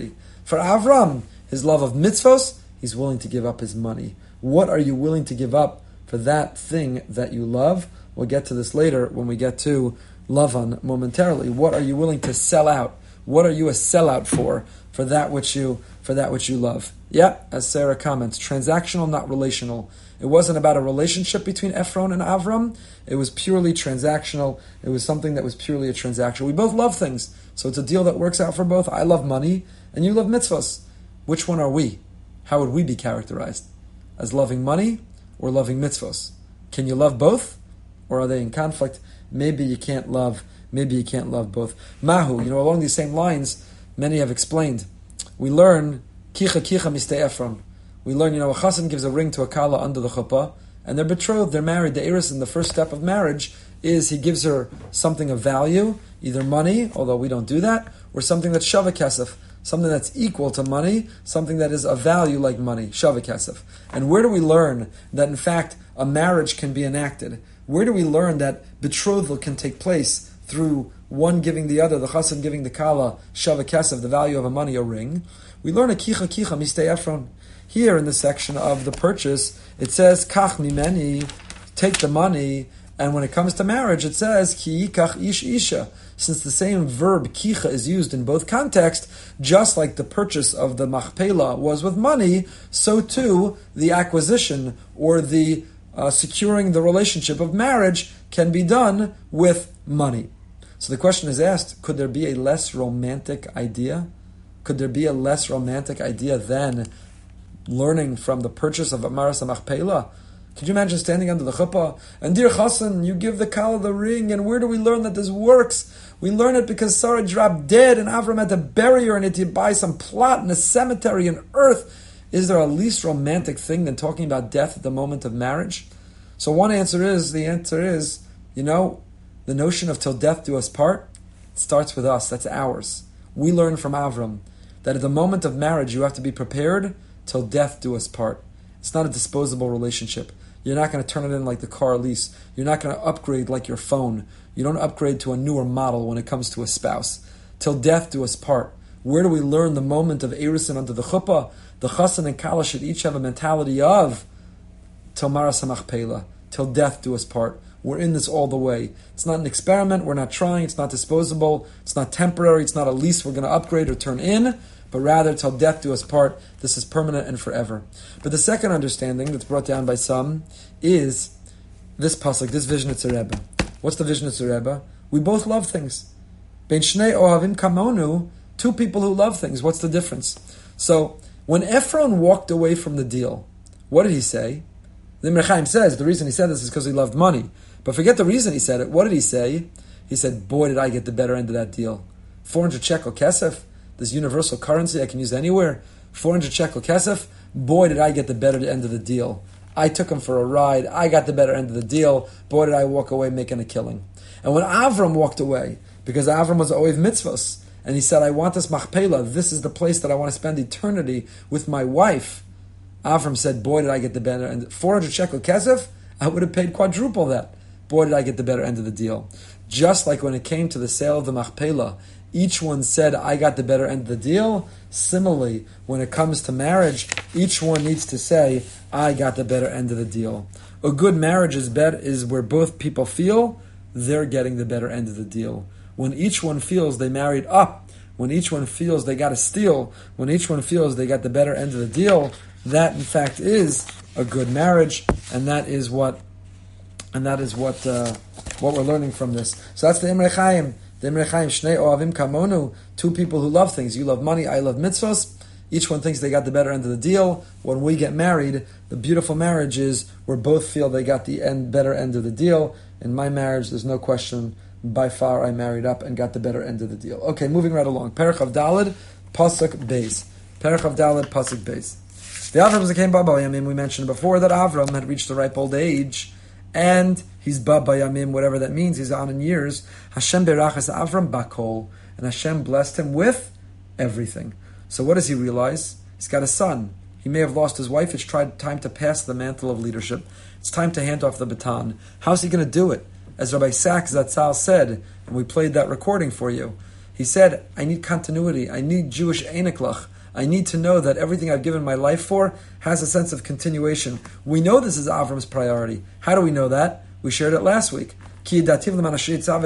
For Avram, his love of mitzvos, he's willing to give up his money. What are you willing to give up for that thing that you love? We'll get to this later when we get to Lavan momentarily. What are you willing to sell out? What are you a sellout for? For that which you for that which you love. Yeah, as Sarah comments, transactional, not relational. It wasn't about a relationship between Ephron and Avram. It was purely transactional. It was something that was purely a transaction. We both love things, so it's a deal that works out for both. I love money, and you love mitzvahs. Which one are we? How would we be characterized? As loving money or loving mitzvahs? Can you love both, or are they in conflict? Maybe you can't love. Maybe you can't love both. Mahu, you know, along these same lines, many have explained. We learn kicha kicha mistei Ephron. We learn, you know, a chassan gives a ring to a kala under the chuppah, and they're betrothed, they're married. The eris in the first step of marriage is he gives her something of value, either money, although we don't do that, or something that's shava kesef, something that's equal to money, something that is of value like money, shava kesef. And where do we learn that, in fact, a marriage can be enacted? Where do we learn that betrothal can take place through one giving the other, the chassan giving the kala, shava kesef, the value of a money, a ring? We learn a kicha kicha mistei Ephron. Here in the section of the purchase, it says, kach mimeni, take the money, and when it comes to marriage, it says, ki kach ish isha. Since the same verb, kicha, is used in both contexts, just like the purchase of the machpelah was with money, so too the acquisition or the uh, securing the relationship of marriage can be done with money. So the question is asked, could there be a less romantic idea? Could there be a less romantic idea than learning from the purchase of Amaras HaMachpelah? Could you imagine standing under the chuppah and, dear Chassan, you give the kala the ring, and where do we learn that this works? We learn it because Sarah dropped dead and Avram had to bury her and had to buy some plot in a cemetery in earth. Is there a least romantic thing than talking about death at the moment of marriage? So one answer is, the answer is, you know, the notion of till death do us part, it starts with us, that's ours. We learn from Avram that at the moment of marriage you have to be prepared till death do us part. It's not a disposable relationship. You're not going to turn it in like the car lease. You're not going to upgrade like your phone. You don't upgrade to a newer model when it comes to a spouse. Till death do us part. Where do we learn the moment of Erusin under the chuppah? The chassan and kala should each have a mentality of till maras hamachpelah, till death do us part. We're in this all the way. It's not an experiment. We're not trying. It's not disposable. It's not temporary. It's not a lease we're going to upgrade or turn in, but rather till death do us part. This is permanent and forever. But the second understanding that's brought down by some is this pasuk, this vision of Rebbe. What's the vision of Rebbe? We both love things. Ben shnei ohavim kamonu, two people who love things. What's the difference? So when Ephron walked away from the deal, what did he say? The Imre Chaim says the reason he said this is because he loved money. But forget the reason he said it. What did he say? He said, boy, did I get the better end of that deal. four hundred shekel kesef, this universal currency I can use anywhere. four hundred shekel kesef, boy, did I get the better end of the deal. I took him for a ride. I got the better end of the deal. Boy, did I walk away making a killing. And when Avram walked away, because Avram was always mitzvahs, and he said, I want this machpelah, this is the place that I want to spend eternity with my wife. Avram said, boy, did I get the better end. four hundred shekel kesef, I would have paid quadruple that. Boy, did I get the better end of the deal. Just like when it came to the sale of the machpelah, each one said, I got the better end of the deal. Similarly, when it comes to marriage, each one needs to say, I got the better end of the deal. A good marriage is bet is where both people feel they're getting the better end of the deal. When each one feels they married up, when each one feels they got a steal, when each one feels they got the better end of the deal, that in fact is a good marriage, and that is what and that is what uh, what we're learning from this. So that's the Imre Chaim. The Imre Chaim, Shnei Ohavim Kamonu, two people who love things. You love money, I love mitzvahs. Each one thinks they got the better end of the deal. When we get married, the beautiful marriage is where both feel they got the end, better end of the deal. In my marriage, there's no question, by far I married up and got the better end of the deal. Okay, moving right along. Perach of Daled, Pasuk Beis. Perach of Daled, Pasuk Beis. The Avram came Baba Yamim, we mentioned before that Avram had reached the ripe old age, and he's Baba Yamim, whatever that means, he's on in years. Hashem berachas Avram bakol, and Hashem blessed him with everything. So what does he realize? He's got a son. He may have lost his wife. It's tried, time to pass the mantle of leadership. It's time to hand off the baton. How's he going to do it? As Rabbi Sachs Zatzal said, and we played that recording for you, he said, I need continuity. I need Jewish einiklach. I need to know that everything I've given my life for has a sense of continuation. We know this is Avram's priority. How do we know that? We shared it last week. Why does Hashem love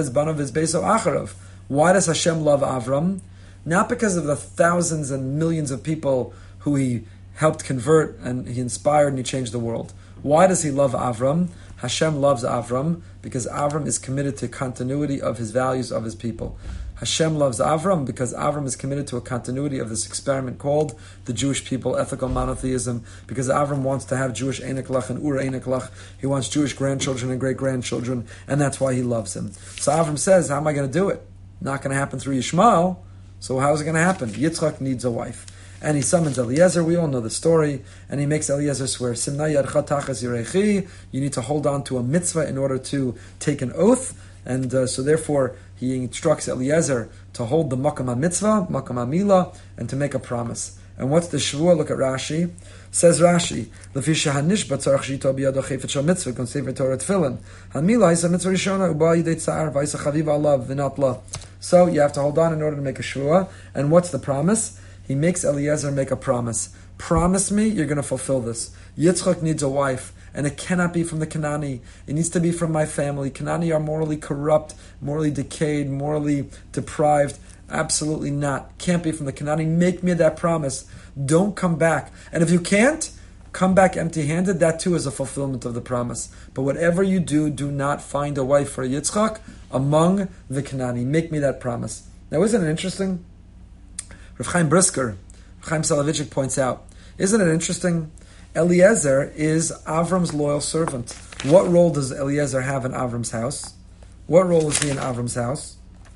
Avram? Not because of the thousands and millions of people who he helped convert and he inspired and he changed the world. Why does he love Avram? Hashem loves Avram because Avram is committed to continuity of his values of his people. Hashem loves Avram because Avram is committed to a continuity of this experiment called the Jewish people, ethical monotheism, because Avram wants to have Jewish Einiklach and Ur Einiklach. He wants Jewish grandchildren and great-grandchildren, and that's why he loves him. So Avram says, how am I going to do it? Not going to happen through Yishmael, so how is it going to happen? Yitzchak needs a wife. And he summons Eliezer, we all know the story, and he makes Eliezer swear, Simna yadcha tachas yirechi, you need to hold on to a mitzvah in order to take an oath, and uh, so therefore he instructs Eliezer to hold the makam ha-mitzvah, makam ha-milah, and to make a promise. And what's the shvuah? Look at Rashi. Says Rashi, Lefi shehanishba tzarach shito biyado chayfet shel mitzvah, kon sefer Torah tefillin. Ha-milah is a mitzvah rishona, uba yidei tzar, v'yisa chaviv alav, v'nat la. So you have to hold on in order to make a shvuah. And what's the promise? He makes Eliezer make a promise. Promise me you're going to fulfill this. Yitzchak needs a wife, and it cannot be from the Kanani. It needs to be from my family. Kanani are morally corrupt, morally decayed, morally deprived. Absolutely not. Can't be from the Kanani. Make me that promise. Don't come back. And if you can't, come back empty-handed. That too is a fulfillment of the promise. But whatever you do, do not find a wife for Yitzchak among the Kanani. Make me that promise. Now, isn't it interesting? Rav Chaim Brisker, Rav Chaim Soloveitchik points out, isn't it interesting? Eliezer is Avram's loyal servant. What role does Eliezer have in Avram's house? What role is he in Avram's house?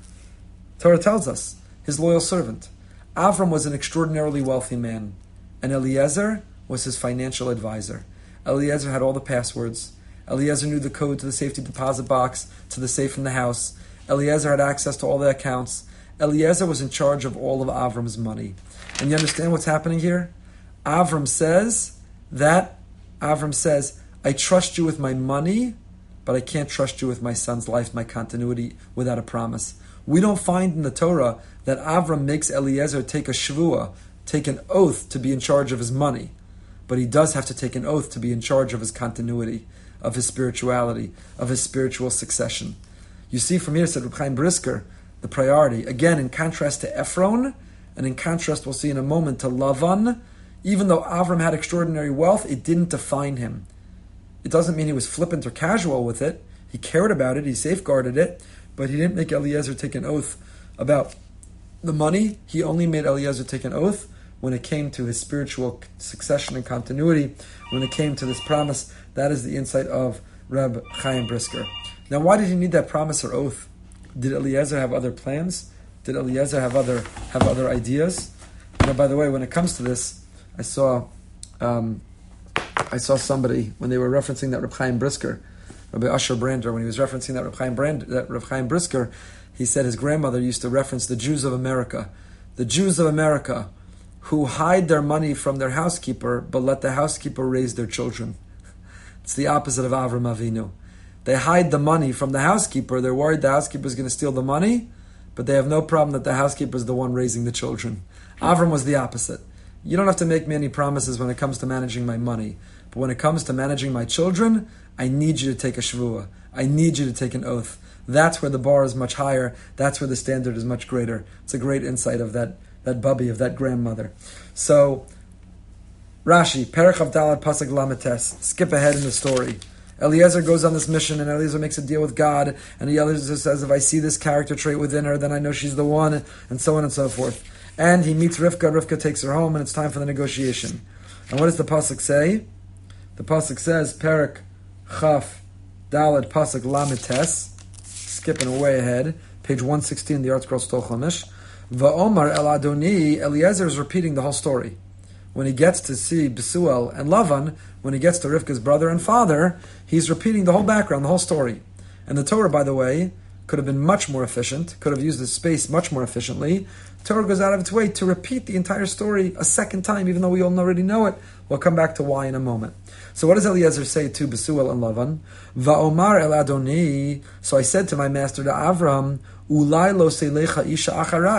Torah tells us, his loyal servant. Avram was an extraordinarily wealthy man, and Eliezer was his financial advisor. Eliezer had all the passwords. Eliezer knew the code to the safety deposit box, to the safe in the house. Eliezer had access to all the accounts. Eliezer was in charge of all of Avram's money. And you understand what's happening here? Avram says that, Avram says, I trust you with my money, but I can't trust you with my son's life, my continuity, without a promise. We don't find in the Torah that Avram makes Eliezer take a shvuah, take an oath to be in charge of his money. But he does have to take an oath to be in charge of his continuity, of his spirituality, of his spiritual succession. You see from here, said Reb Chaim Brisker, the priority. Again, in contrast to Ephron, and in contrast, we'll see in a moment, to Lavan, even though Avram had extraordinary wealth, it didn't define him. It doesn't mean he was flippant or casual with it. He cared about it, he safeguarded it, but he didn't make Eliezer take an oath about the money. He only made Eliezer take an oath when it came to his spiritual succession and continuity, when it came to this promise. That is the insight of Reb Chaim Brisker. Now, why did he need that promise or oath? Did Eliezer have other plans? Did Eliezer have other have other ideas? You know, by the way, when it comes to this, I saw um, I saw somebody when they were referencing that Reb Chaim Brisker, Rabbi Asher Brander, when he was referencing that Reb Chaim Brander, that Reb Chaim Brisker, he said his grandmother used to reference the Jews of America, the Jews of America, who hide their money from their housekeeper, but let the housekeeper raise their children. It's the opposite of Avram Avinu. They hide the money from the housekeeper. They're worried the housekeeper is going to steal the money, but they have no problem that the housekeeper is the one raising the children. Avram was the opposite. You don't have to make me any promises when it comes to managing my money, but when it comes to managing my children, I need you to take a shvuah. I need you to take an oath. That's where the bar is much higher. That's where the standard is much greater. It's a great insight of that, that bubby, of that grandmother. So, Rashi, Perech Avdalad Pasuk Lametes, skip ahead in the story. Eliezer goes on this mission, and Eliezer makes a deal with God, and Eliezer says, if I see this character trait within her, then I know she's the one, and so on and so forth. And he meets Rivka, Rivka takes her home, and it's time for the negotiation. And what does the Pasuk say? The Pasuk says, Perek Chaf Dalad Pasuk Lametes, skipping way ahead, page one sixteen, the Art Scroll Stol Chumash. Va'omar El Adoni, Eliezer is repeating the whole story. When he gets to see Besuel and Lavan, when he gets to Rivka's brother and father, he's repeating the whole background, the whole story. And the Torah, by the way, could have been much more efficient, could have used the space much more efficiently. Torah goes out of its way to repeat the entire story a second time, even though we all already know it. We'll come back to why in a moment. So what does Eliezer say to Besuel and Lavan? Va'omar el Adoni, so I said to my master, to Avram, Ulai lo seilecha isha acharai.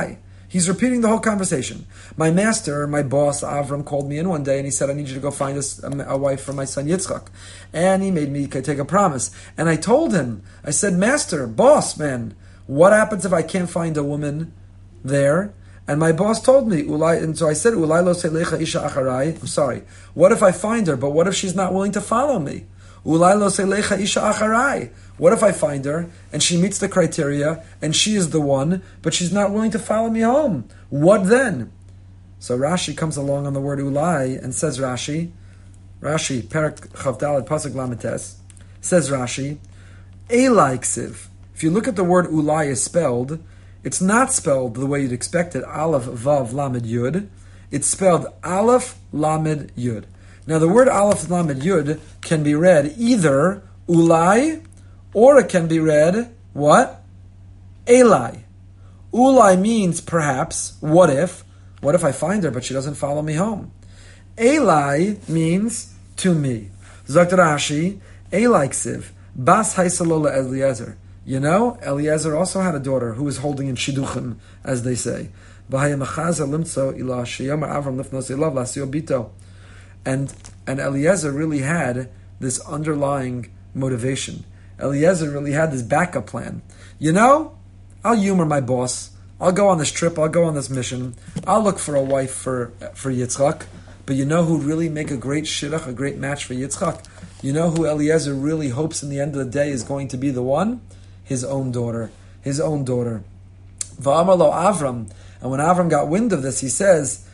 He's repeating the whole conversation. My master, my boss, Avram, called me in one day and he said, I need you to go find us a, a wife for my son Yitzchak. And he made me take a promise. And I told him, I said, master, boss, man, what happens if I can't find a woman there? And my boss told me, Ulai, and so I said, Ulai lo selecha isha acharai. I'm sorry. What if I find her, but what if she's not willing to follow me? Ulai lo selecha isha acharai. What if I find her and she meets the criteria and she is the one, but she's not willing to follow me home? What then? So Rashi comes along on the word Ulai and says Rashi, Rashi, Perak Chavdalad Pasuk Lamites, says Rashi, Elai ksiv. If you look at the word Ulai is spelled, it's not spelled the way you'd expect it, Aleph, Vav, Lamed, Yud. It's spelled Aleph, Lamed, Yud. Now the word Aleph, Lamed, Yud can be read either Ulai, or it can be read, what? Elai. Ulai means perhaps, what if? What if I find her, but she doesn't follow me home? Elai means to me. Zakt Rashi, Elai ksiv, Bas haisalola Eliezer. You know, Eliezer also had a daughter who was holding in Shidduchim, as they say. And, and Eliezer really had this underlying motivation. Eliezer really had this backup plan. You know, I'll humor my boss. I'll go on this trip. I'll go on this mission. I'll look for a wife for for Yitzchak. But you know who'd really make a great shidduch, a great match for Yitzchak? You know who Eliezer really hopes in the end of the day is going to be the one? His own daughter. His own daughter. Va'amar lo Avram. And when Avram got wind of this, he says,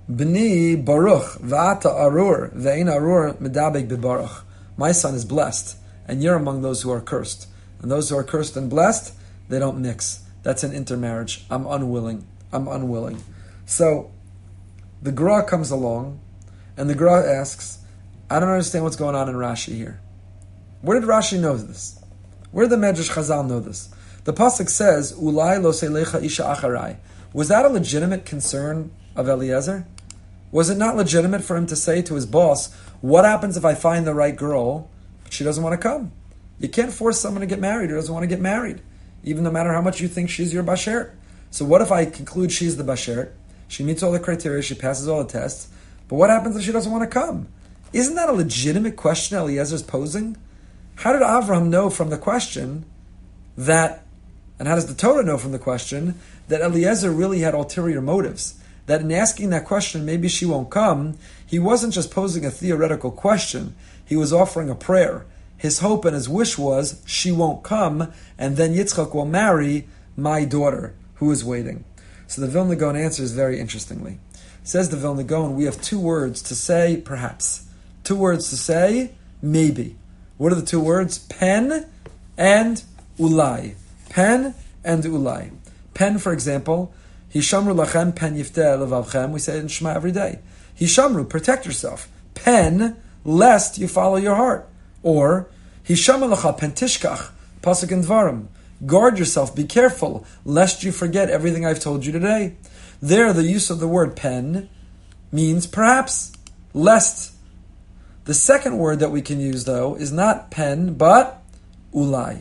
B'ni Baruch, v'ata arur, ve'in arur medabek bebaruch. My son is blessed, and you're among those who are cursed. And those who are cursed and blessed, they don't mix. That's an intermarriage. I'm unwilling. I'm unwilling. So, the Gra comes along, and the Gra asks, I don't understand what's going on in Rashi here. Where did Rashi know this? Where did the Medrash Chazal know this? The Pasuk says, Ulai lo selecha isha acharai. Was that a legitimate concern of Eliezer? Was it not legitimate for him to say to his boss, what happens if I find the right girl, but she doesn't want to come? You can't force someone to get married who doesn't want to get married, even no matter how much you think she's your bashert. So what if I conclude she's the bashert? She meets all the criteria, she passes all the tests, but what happens if she doesn't want to come? Isn't that a legitimate question Eliezer's posing? How did Avraham know from the question that, and how does the Torah know from the question, that Eliezer really had ulterior motives? That in asking that question, maybe she won't come, he wasn't just posing a theoretical question, he was offering a prayer. His hope and his wish was, she won't come, and then Yitzchak will marry my daughter, who is waiting. So the Vilna Gaon answers very interestingly. Says the Vilna Gaon, we have two words to say, perhaps. Two words to say, maybe. What are the two words? Pen and ulai. Pen and ulai. Pen, for example, Hishamru lachem pen yifteh levavchem. We say it in Shema every day. Hishamru, protect yourself. Pen, lest you follow your heart. Or Hishamru lacha pen tishkach. Pasuk in Dvarim. Guard yourself, be careful, lest you forget everything I've told you today. There, the use of the word pen means perhaps, lest. The second word that we can use, though, is not pen, but ulai.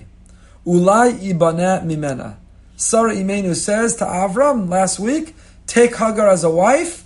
Ulai ibana mimena. Sarah Imenu says to Avram last week, take Hagar as a wife,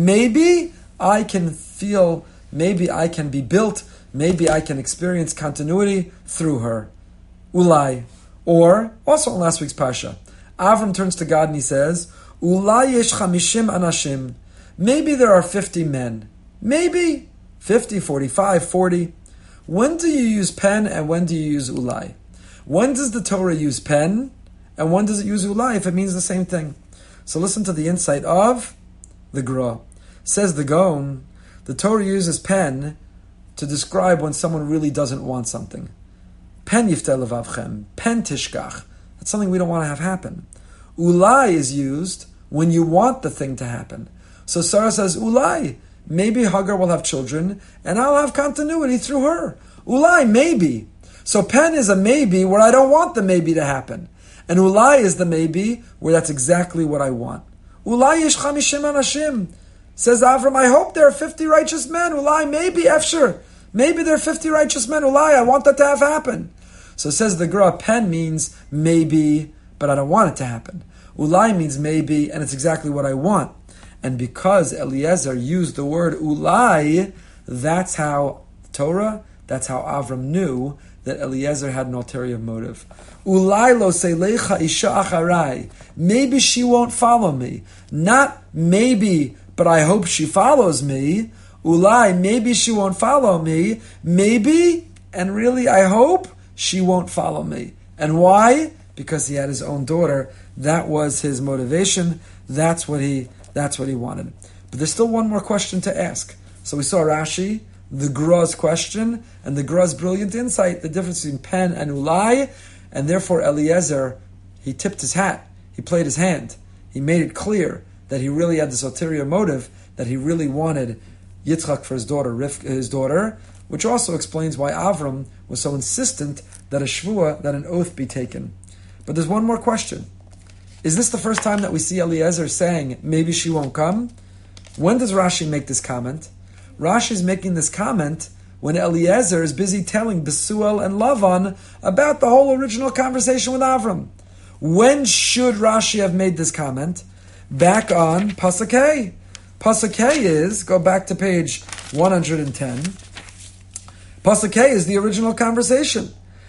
maybe I can feel, maybe I can be built, maybe I can experience continuity through her. Ulai. Or, also in last week's Parsha, Avram turns to God and he says, Ulai yesh chamishim anashim. Maybe there are fifty men. Maybe fifty, forty-five, forty. When do you use pen and when do you use ulai? When does the Torah use pen and when does it use ulai if it means the same thing? So listen to the insight of the Gra. Says the Gaon, the Torah uses pen to describe when someone really doesn't want something. Pen yifteh levavchem, pen tishkach. That's something we don't want to have happen. Ulai is used when you want the thing to happen. So Sarah says, Ulai, maybe Hagar will have children, and I'll have continuity through her. Ulai, maybe. So pen is a maybe where I don't want the maybe to happen. And ulai is the maybe where that's exactly what I want. Ulai yesh chamishim anashim. Says Avram, I hope there are fifty righteous men. Ulai, maybe, efshir. Maybe there are fifty righteous men. Ulai, I want that to have happen. So says the Gra, pen means maybe, but I don't want it to happen. Ulai means maybe, and it's exactly what I want. And because Eliezer used the word ulai, that's how Torah, that's how Avram knew that Eliezer had an ulterior motive. Ulai lo seilecha isha acharai. Maybe she won't follow me. Not maybe, but I hope she follows me. Ulai, maybe she won't follow me. Maybe, and really I hope she won't follow me. And why? Because he had his own daughter. That was his motivation. That's what he that's what he wanted. But there's still one more question to ask. So we saw Rashi, the Gra's question, and the Gra's brilliant insight, the difference between pen and ulai, and therefore Eliezer, he tipped his hat, he played his hand, he made it clear that he really had this ulterior motive, that he really wanted Yitzchak for his daughter, Rivka, his daughter, which also explains why Avram was so insistent that a shvuah, that an oath be taken. But there's one more question. Is this the first time that we see Eliezer saying, maybe she won't come? When does Rashi make this comment? Rashi is making this comment when Eliezer is busy telling Besuel and Lavan about the whole original conversation with Avram. When should Rashi have made this comment? Back on Pasuk Hey. Pasuk Hey is, go back to page one hundred ten. Pasuk Hey is the original conversation.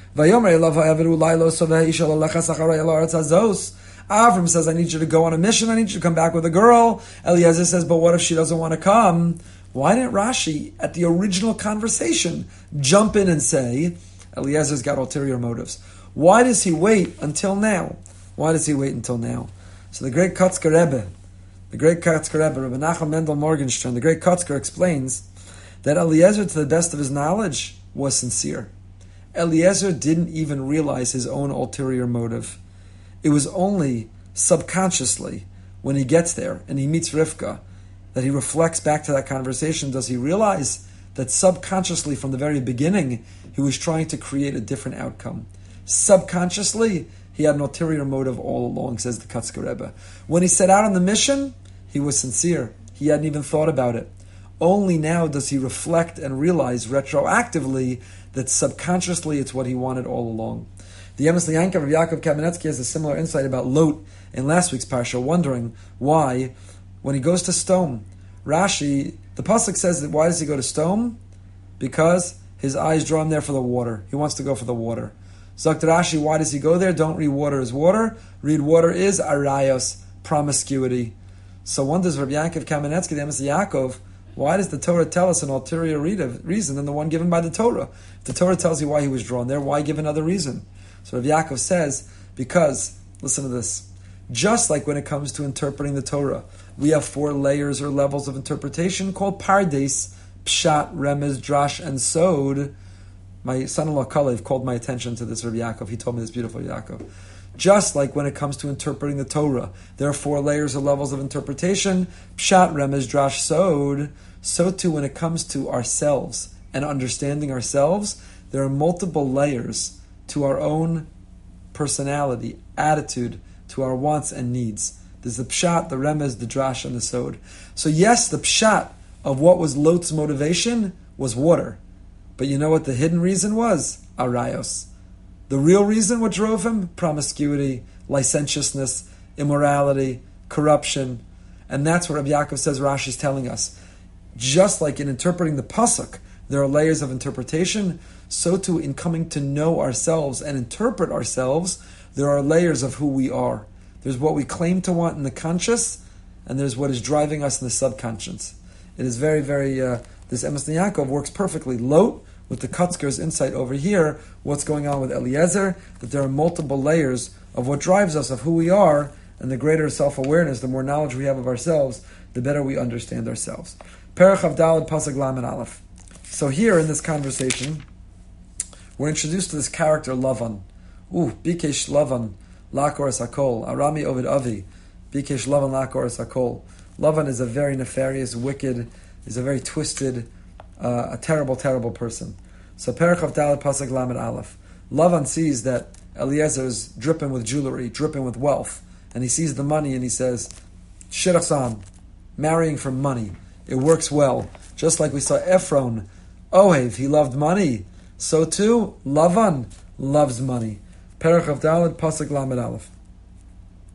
Avram says, I need you to go on a mission, I need you to come back with a girl. Eliezer says, but what if she doesn't want to come? Why didn't Rashi, at the original conversation, jump in and say, Eliezer's got ulterior motives? Why does he wait until now? Why does he wait until now? So the great Kotzker Rebbe, the great Kotzker Rebbe, Rabbi Nachum Mendel Morgenstern, the great Kotzker explains that Eliezer, to the best of his knowledge, was sincere. Eliezer didn't even realize his own ulterior motive. It was only subconsciously, when he gets there and he meets Rivka, that he reflects back to that conversation. Does he realize that subconsciously, from the very beginning, he was trying to create a different outcome? Subconsciously, he had an ulterior motive all along, says the Kotzker Rebbe. When he set out on the mission, he was sincere. He hadn't even thought about it. Only now does he reflect and realize retroactively that subconsciously it's what he wanted all along. The Emes Lianka of Yaakov Kamenetsky has a similar insight about Lot in last week's parsha, wondering why, when he goes to Stone, Rashi, the pasuk says that why does he go to Stone? Because his eyes draw him there for the water. He wants to go for the water. Zakt Rashi, why does he go there? Don't read water as water. Read water is arayos, promiscuity. So wonders Rabbi Yaakov Kamenetsky, the Emes Yaakov, why does the Torah tell us an ulterior reason than the one given by the Torah? If the Torah tells you why he was drawn there, why give another reason? So Rabbi Yaakov says, because, listen to this, just like when it comes to interpreting the Torah, we have four layers or levels of interpretation called Pardes, Pshat, Remez, Drash, and Sod. My son-in-law Kalev called my attention to this Rabbi Yaakov. He told me this beautiful Yaakov. Just like when it comes to interpreting the Torah, there are four layers or levels of interpretation, Pshat, Remez, Drash, Sod. So too when it comes to ourselves and understanding ourselves, there are multiple layers to our own personality, attitude, to our wants and needs. There's the pshat, the remez, the drash, and the sod. So yes, the pshat of what was Lot's motivation was water. But you know what the hidden reason was? Arayos. The real reason what drove him? Promiscuity, licentiousness, immorality, corruption. And that's what Rabbi Yaakov says Rashi is telling us. Just like in interpreting the pasuk, there are layers of interpretation, so too in coming to know ourselves and interpret ourselves, there are layers of who we are. There's what we claim to want in the conscious, and there's what is driving us in the subconscious. It is very, very, uh, this Emes Yaakov works perfectly. Lot, with the Kotzker's insight over here, what's going on with Eliezer, that there are multiple layers of what drives us, of who we are, and the greater self-awareness, the more knowledge we have of ourselves, the better we understand ourselves. Perach Avdalad Pasuk Lamed Aleph. So here in this conversation, we're introduced to this character Lavan. Ooh, Bikesh Lavan, Lakor Sakol, Arami Ovid Avi, Bikesh Lavan Lakor Sakol. Lavan is a very nefarious, wicked, is a very twisted, uh, a terrible, terrible person. So Perach Avdalad Pasuk Lamed Aleph. Lavan sees that Eliezer is dripping with jewelry, dripping with wealth, and he sees the money and he says, Shirachsan, marrying for money. It works well. Just like we saw Ephron, Ohev, he loved money. So too, Lavan loves money. Perach Avdalad Pasuk Lamed Aleph.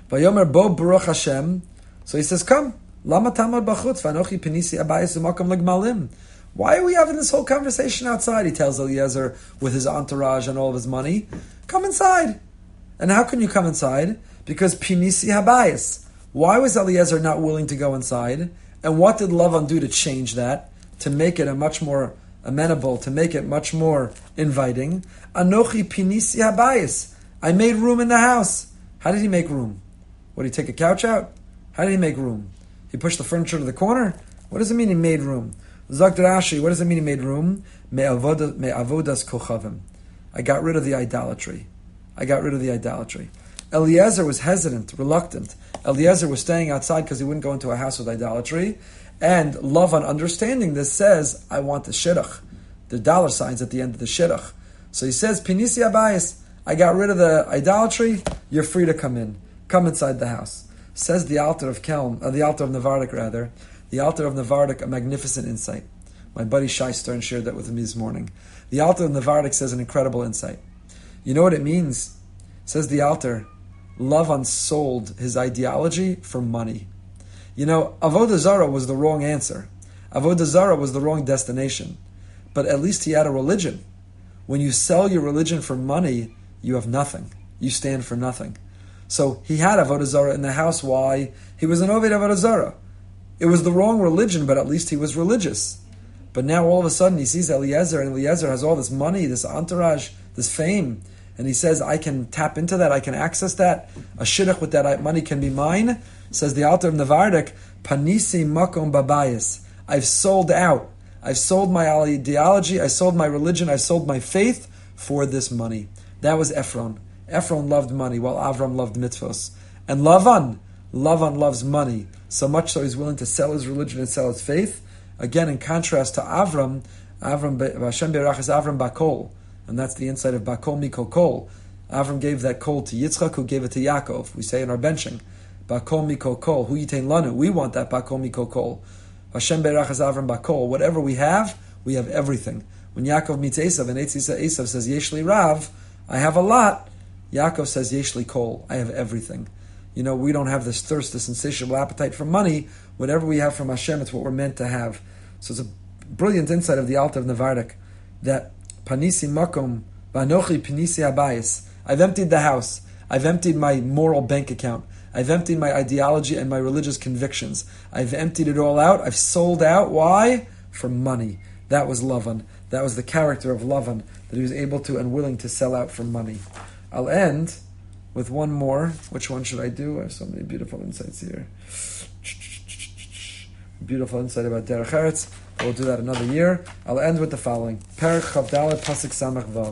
Vayomer bo Baruch Hashem. So he says, come. Lama tamar b'chutz v'anochi pinisi abayis u'makam legmalim. Why are we having this whole conversation outside? He tells Eliezer with his entourage and all of his money. Come inside. And how can you come inside? Because pinisi habayis. Why was Eliezer not willing to go inside? And what did Lavan do to change that? To make it a much more amenable, to make it much more inviting. Anochi pinisi habayis. I made room in the house. How did he make room? What, did he take a couch out? How did he make room? He pushed the furniture to the corner? What does it mean he made room? Zakt Rashi, what does it mean he made room? Me avodas kochavim. I got rid of the idolatry. I got rid of the idolatry. Eliezer was hesitant, reluctant. Eliezer was staying outside because he wouldn't go into a house with idolatry. And Lavan, understanding this, says, I want the shidduch. The dollar signs at the end of the shidduch. So he says, Pinisi abayis, I got rid of the idolatry, you're free to come in. Come inside the house. Says the Alter of Kelm, uh, the Alter of Navardik rather, the Alter of Navardik, a magnificent insight. My buddy Shai Stern shared that with me this morning. The Alter of Navardik says an incredible insight. You know what it means? Says the Alter, Lavan sold his ideology for money. You know, Avodah Zarah was the wrong answer. Avodah Zarah was the wrong destination. But at least he had a religion. When you sell your religion for money, you have nothing. You stand for nothing. So he had Avodah Zarah in the house. Why? He was an Oved Avodah Zarah. It was the wrong religion, but at least he was religious. But now all of a sudden he sees Eliezer, and Eliezer has all this money, this entourage, this fame, and he says, I can tap into that, I can access that, a shidduch with that money can be mine. Says the Alter of Navardik, Panisi makom babayis. I've sold out. I've sold my ideology, I sold my religion, I sold my faith for this money. That was Ephron. Ephron loved money while Avram loved mitzvos. And Lavan, Lavan loves money, so much so he's willing to sell his religion and sell his faith. Again, in contrast to Avram, Avram Hashem Berach is Avram Bakol, and that's the insight of Bakol Mikol Kol. Avram gave that kol to Yitzchak, who gave it to Yaakov. We say in our benching, Bakol Mikol Kol, Hu Yitain Lanu. We want that Bakol Mikol Kol. Hashem Berach is Avram Bakol. Whatever we have, we have everything. When Yaakov meets Esav, and Esav says Yeshli Rav, I have a lot. Yaakov says Yeshli Kol, I have everything. You know, we don't have this thirst, this insatiable appetite for money. Whatever we have from Hashem, it's what we're meant to have. So it's a brilliant insight of the Alter of Navardik that Panisi Makom, Vanochi Panisi Habayis. I've emptied the house. I've emptied my moral bank account. I've emptied my ideology and my religious convictions. I've emptied it all out. I've sold out. Why? For money. That was Lavan. That was the character of Lavan, that he was able to and willing to sell out for money. I'll end with one more. Which one should I do? I have so many beautiful insights here. Beautiful insight about Derech Eretz. We'll do that another year. I'll end with the following. Perek Chavdalet Pasuk Samach Vav.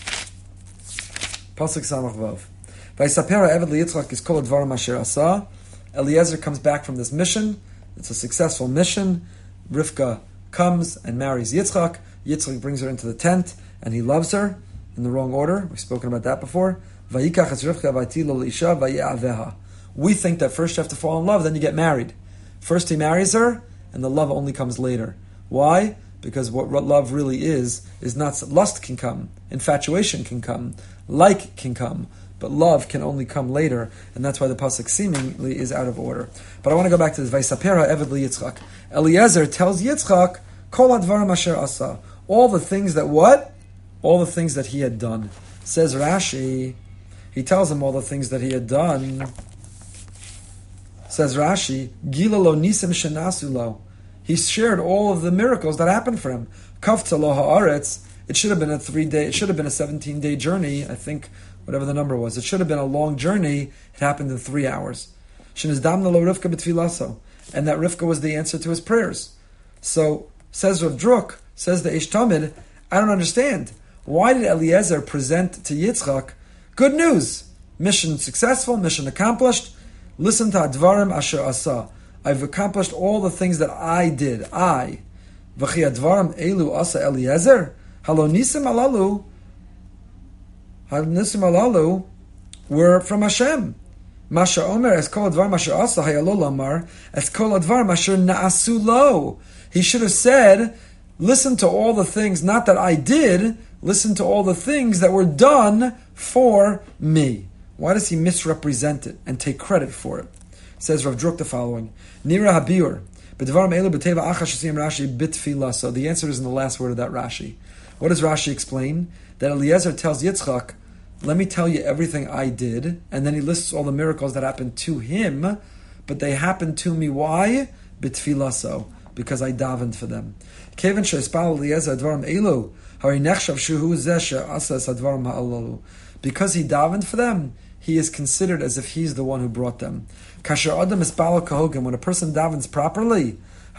Pasuk Samach Vav. Vayisapera Eved LiYitzchak is Kol Advarim Asher Asa. Eliezer comes back from this mission. It's a successful mission. Rivka comes and marries Yitzchak. Yitzchak brings her into the tent, and he loves her in the wrong order. We've spoken about that before. Vayikach es Rivka vaytilo l'isha vaye'aveha. We think that first you have to fall in love, then you get married. First he marries her, and the love only comes later. Why? Because what love really is, is not lust can come, infatuation can come, like can come, but love can only come later, and that's why the pasuk seemingly is out of order. But I want to go back to this. Vaisapera Eved LiYitzchak. Eliezer tells Yitzchak, Kol advarim asher asa. All the things that what? All the things that he had done. Says Rashi, he tells him all the things that he had done. Says Rashi, Gila lo nisim shenasu lo. He shared all of the miracles that happened for him. Kafta lo haaretz. It should have been a three day. It should have been a seventeen day journey. I think whatever the number was. It should have been a long journey. It happened in three hours. Shenizdamna lo Rivka b'tfilaso, and that Rivka was the answer to his prayers. So says Rav Druk, says the Eish Tamid, I don't understand. Why did Eliezer present to Yitzchak good news? Mission successful. Mission accomplished. Listen to Advarim Asher Asa. I've accomplished all the things that I did. I. V'chi Advarim Elu Asa Eliezer. Halo Nisim Alalu. Halo Nisim Alalu were from Hashem. Masha Omer Es Kol Advarim Asher Asa Hayalo Lamar Es Kol Advarim Asher Na'asu Lo. He should have said, listen to all the things, not that I did, listen to all the things that were done for me. Why does he misrepresent it and take credit for it? Says Rav Druk the following: Nira Habiur. So the answer is in the last word of that Rashi. What does Rashi explain? That Eliezer tells Yitzchak, let me tell you everything I did, and then he lists all the miracles that happened to him, but they happened to me, why? B'tfilaso, because I davened for them. Because he davened for them, he is considered as if he's the one who brought them. When a person davens properly,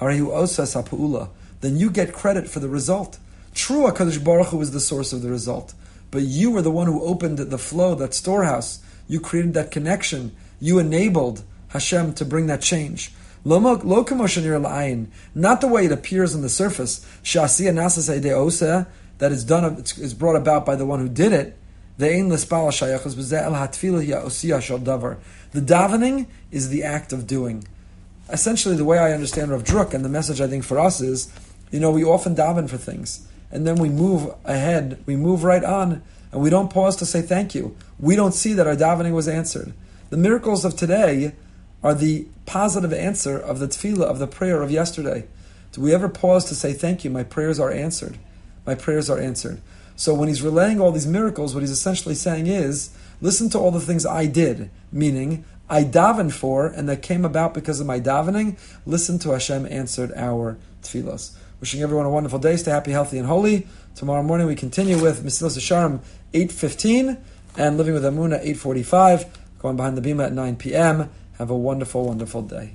then you get credit for the result. True, HaKadosh Baruch Hu is the source of the result, but you were the one who opened the flow, that storehouse. You created that connection. You enabled Hashem to bring that change. Not the way it appears on the surface, that is done, is brought about by the one who did it. The davening is the act of doing. Essentially, the way I understand Rav Druk, and the message I think for us is, you know, we often daven for things, and then we move ahead, we move right on, and we don't pause to say thank you. We don't see that our davening was answered. The miracles of today are the positive answer of the tefillah, of the prayer of yesterday. Do we ever pause to say thank you? My prayers are answered. My prayers are answered. So when he's relaying all these miracles, what he's essentially saying is, listen to all the things I did, meaning I davened for, and that came about because of my davening. Listen to Hashem answered our tefillos. Wishing everyone a wonderful day. Stay happy, healthy, and holy. Tomorrow morning we continue with Mesilas Yesharim eight fifteen and Living with Emunah eight forty-five. Going behind the bima at nine p.m. Have a wonderful, wonderful day.